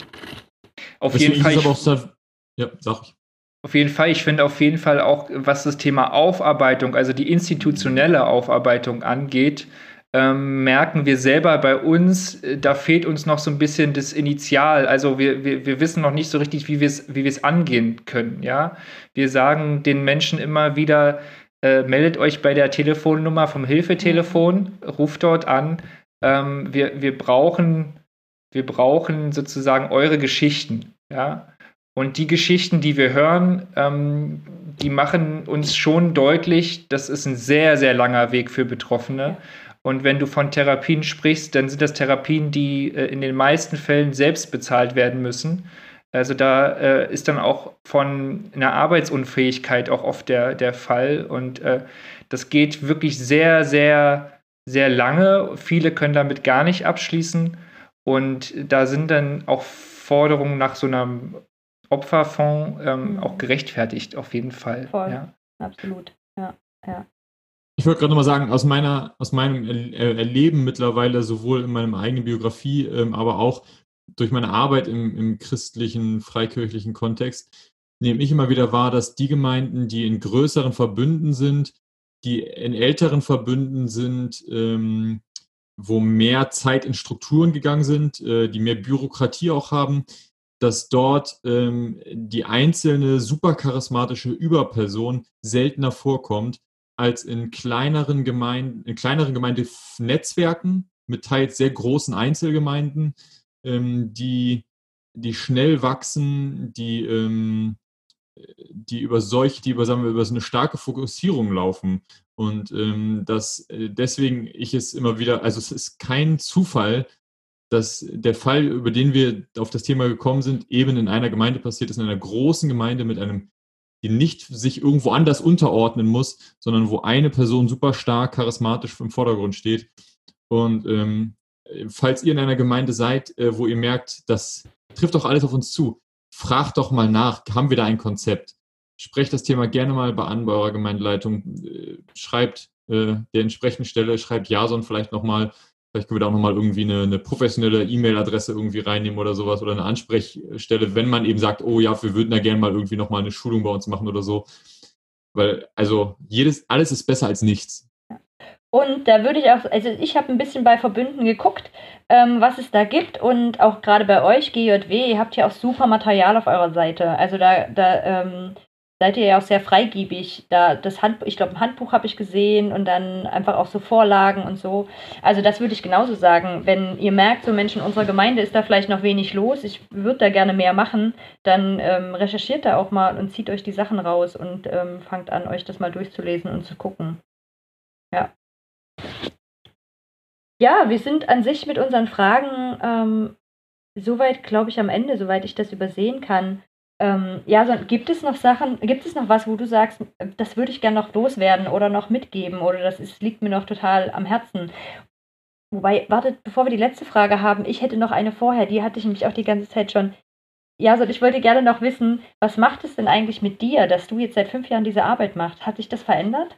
Auf Deswegen jeden Fall. ist Ich, aber auch sehr, ja, sag ich. Auf jeden Fall, ich finde auf jeden Fall auch, was das Thema Aufarbeitung, also die institutionelle Aufarbeitung angeht, ähm, merken wir selber bei uns, äh, da fehlt uns noch so ein bisschen das Initial. Also wir, wir, wir wissen noch nicht so richtig, wie wir es wie wir es angehen können. Ja? Wir sagen den Menschen immer wieder, äh, meldet euch bei der Telefonnummer vom Hilfetelefon, ruft dort an. Ähm, wir, wir, brauchen, wir brauchen sozusagen eure Geschichten. Ja? Und die Geschichten, die wir hören, ähm, die machen uns schon deutlich, das ist ein sehr, sehr langer Weg für Betroffene. Und wenn du von Therapien sprichst, dann sind das Therapien, die äh, in den meisten Fällen selbst bezahlt werden müssen. Also da äh, ist dann auch von einer Arbeitsunfähigkeit auch oft der, der Fall. Und äh, das geht wirklich sehr, sehr sehr lange. Viele können damit gar nicht abschließen. Und da sind dann auch Forderungen nach so einem Opferfonds ähm, Mhm. auch gerechtfertigt, auf jeden Fall. Voll. Ja. Absolut. Ja, ja. Ich wollte gerade nochmal sagen, aus meiner, aus meinem Er- Erleben mittlerweile, sowohl in meiner eigenen Biografie, ähm, aber auch durch meine Arbeit im, im christlichen, freikirchlichen Kontext, nehme ich immer wieder wahr, dass die Gemeinden, die in größeren Verbünden sind, die in älteren Verbünden sind, ähm, wo mehr Zeit in Strukturen gegangen sind, äh, die mehr Bürokratie auch haben, dass dort ähm, die einzelne supercharismatische Überperson seltener vorkommt als in kleineren Gemeinden, in kleineren Gemeindenetzwerken mit teils sehr großen Einzelgemeinden, ähm, die, die schnell wachsen, die, ähm, die über solche, die über, sagen wir, über so eine starke Fokussierung laufen. Und ähm, dass äh, deswegen ich es immer wieder, also es ist kein Zufall, dass der Fall, über den wir auf das Thema gekommen sind, eben in einer Gemeinde passiert ist, in einer großen Gemeinde mit einem, die nicht sich irgendwo anders unterordnen muss, sondern wo eine Person super stark charismatisch im Vordergrund steht. Und ähm, falls ihr in einer Gemeinde seid, äh, wo ihr merkt, das trifft doch alles auf uns zu, fragt doch mal nach, haben wir da ein Konzept? Sprecht das Thema gerne mal bei an bei eurer Gemeindeleitung, äh, schreibt äh, der entsprechenden Stelle, schreibt Jason vielleicht nochmal. Vielleicht können wir da auch nochmal irgendwie eine, eine professionelle E-Mail-Adresse irgendwie reinnehmen oder sowas oder eine Ansprechstelle, wenn man eben sagt, oh ja, wir würden da gerne mal irgendwie nochmal eine Schulung bei uns machen oder so. Weil, also, jedes, alles ist besser als nichts. Und da würde ich auch, also ich habe ein bisschen bei Verbünden geguckt, ähm, was es da gibt und auch gerade bei euch, G J W, ihr habt ja auch super Material auf eurer Seite. Also da, da ähm, seid ihr ja auch sehr freigebig. Da das Handbuch, ich glaube, ein Handbuch habe ich gesehen und dann einfach auch so Vorlagen und so. Also das würde ich genauso sagen. Wenn ihr merkt, so Mensch, in unserer Gemeinde ist da vielleicht noch wenig los, ich würde da gerne mehr machen, dann ähm, recherchiert da auch mal und zieht euch die Sachen raus und ähm, fangt an, euch das mal durchzulesen und zu gucken. Ja. Ja, wir sind an sich mit unseren Fragen ähm, soweit, glaube ich, am Ende, soweit ich das übersehen kann. Ähm, ja, so, gibt es noch Sachen, gibt es noch was, wo du sagst, das würde ich gerne noch loswerden oder noch mitgeben oder das ist, liegt mir noch total am Herzen? Wobei, wartet, bevor wir die letzte Frage haben, ich hätte noch eine vorher, die hatte ich nämlich auch die ganze Zeit schon. Ja, so, ich wollte gerne noch wissen, was macht es denn eigentlich mit dir, dass du jetzt seit fünf Jahren diese Arbeit machst? Hat sich das verändert?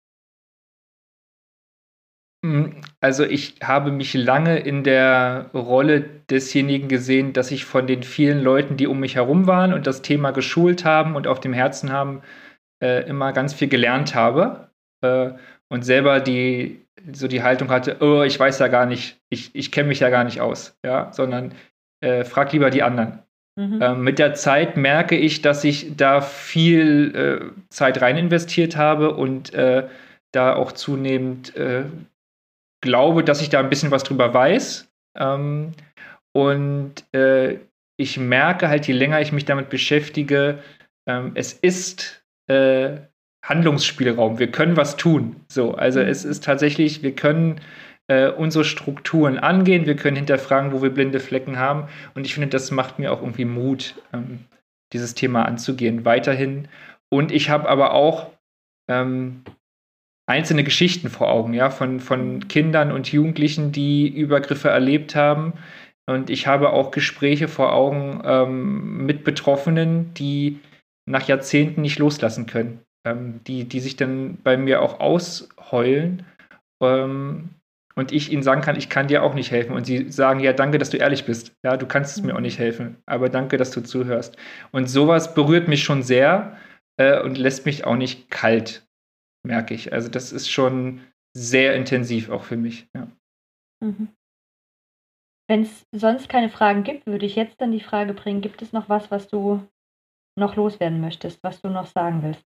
Also ich habe mich lange in der Rolle desjenigen gesehen, dass ich von den vielen Leuten, die um mich herum waren und das Thema geschult haben und auf dem Herzen haben, äh, immer ganz viel gelernt habe äh, und selber die so die Haltung hatte, oh, ich weiß ja gar nicht, ich, ich kenne mich ja gar nicht aus, ja, sondern äh, frag lieber die anderen. Mhm. Ähm, mit der Zeit merke ich, dass ich da viel äh, Zeit rein investiert habe und äh, da auch zunehmend äh, glaube, dass ich da ein bisschen was drüber weiß. Ähm, und äh, ich merke halt, je länger ich mich damit beschäftige, ähm, es ist äh, Handlungsspielraum. Wir können was tun. So, also Mhm. es ist tatsächlich, wir können äh, unsere Strukturen angehen, wir können hinterfragen, wo wir blinde Flecken haben. Und ich finde, das macht mir auch irgendwie Mut, ähm, dieses Thema anzugehen, weiterhin. Und ich habe aber auch ähm, einzelne Geschichten vor Augen, ja, von, von Kindern und Jugendlichen, die Übergriffe erlebt haben. Und ich habe auch Gespräche vor Augen ähm, mit Betroffenen, die nach Jahrzehnten nicht loslassen können, ähm, die, die sich dann bei mir auch ausheulen. Ähm, und ich ihnen sagen kann, ich kann dir auch nicht helfen. Und sie sagen, ja, danke, dass du ehrlich bist. Ja, du kannst mir auch nicht helfen, aber danke, dass du zuhörst. Und sowas berührt mich schon sehr äh, und lässt mich auch nicht kalt, merke ich. Also das ist schon sehr intensiv auch für mich. Ja. Mhm. Wenn es sonst keine Fragen gibt, würde ich jetzt dann die Frage bringen, gibt es noch was, was du noch loswerden möchtest, was du noch sagen willst?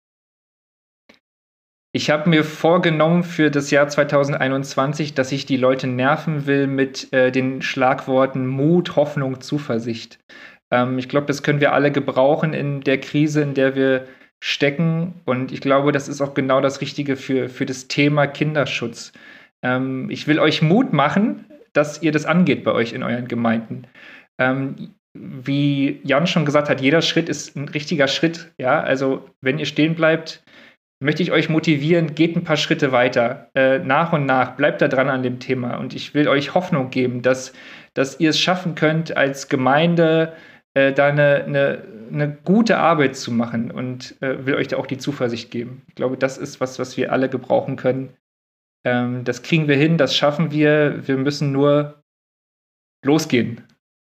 Ich habe mir vorgenommen für das Jahr zwanzig einundzwanzig, dass ich die Leute nerven will mit äh, den Schlagworten Mut, Hoffnung, Zuversicht. Ähm, ich glaube, das können wir alle gebrauchen in der Krise, in der wir stecken. Und ich glaube, das ist auch genau das Richtige für, für das Thema Kinderschutz. Ähm, ich will euch Mut machen, dass ihr das angeht bei euch in euren Gemeinden. Ähm, wie Jan schon gesagt hat, jeder Schritt ist ein richtiger Schritt. Ja, also wenn ihr stehen bleibt, möchte ich euch motivieren, geht ein paar Schritte weiter, äh, nach und nach, bleibt da dran an dem Thema. Und ich will euch Hoffnung geben, dass, dass ihr es schaffen könnt, als Gemeinde äh, da eine, eine, eine gute Arbeit zu machen und äh, will euch da auch die Zuversicht geben. Ich glaube, das ist was, was wir alle gebrauchen können. Ähm, das kriegen wir hin, das schaffen wir. Wir müssen nur losgehen.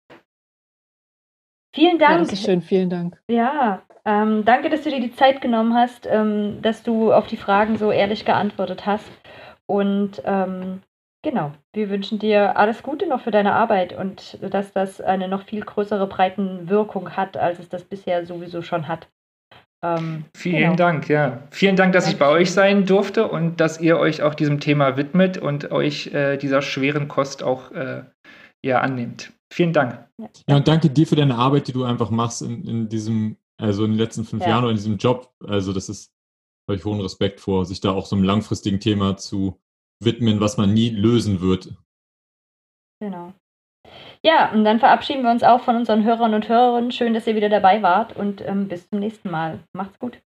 Vielen Dank. Ja, das ist schön, vielen Dank. Ja, ähm, danke, dass du dir die Zeit genommen hast, ähm, dass du auf die Fragen so ehrlich geantwortet hast. Und ähm, genau, wir wünschen dir alles Gute noch für deine Arbeit und dass das eine noch viel größere Breitenwirkung hat, als es das bisher sowieso schon hat. Ähm, Vielen genau. Dank, ja. Vielen Dank, dass ich bei Dankeschön. euch sein durfte und dass ihr euch auch diesem Thema widmet und euch äh, dieser schweren Kost auch äh, ja, annehmt. Vielen Dank. Ja, und danke dir für deine Arbeit, die du einfach machst in, in diesem, also in den letzten fünf Ja. Jahren oder in diesem Job. Also das ist, habe ich hohen Respekt vor, sich da auch so einem langfristigen Thema zu widmen, was man nie lösen wird. Genau. Ja, und dann verabschieden wir uns auch von unseren Hörern und Hörerinnen. Schön, dass ihr wieder dabei wart und ähm, bis zum nächsten Mal. Macht's gut.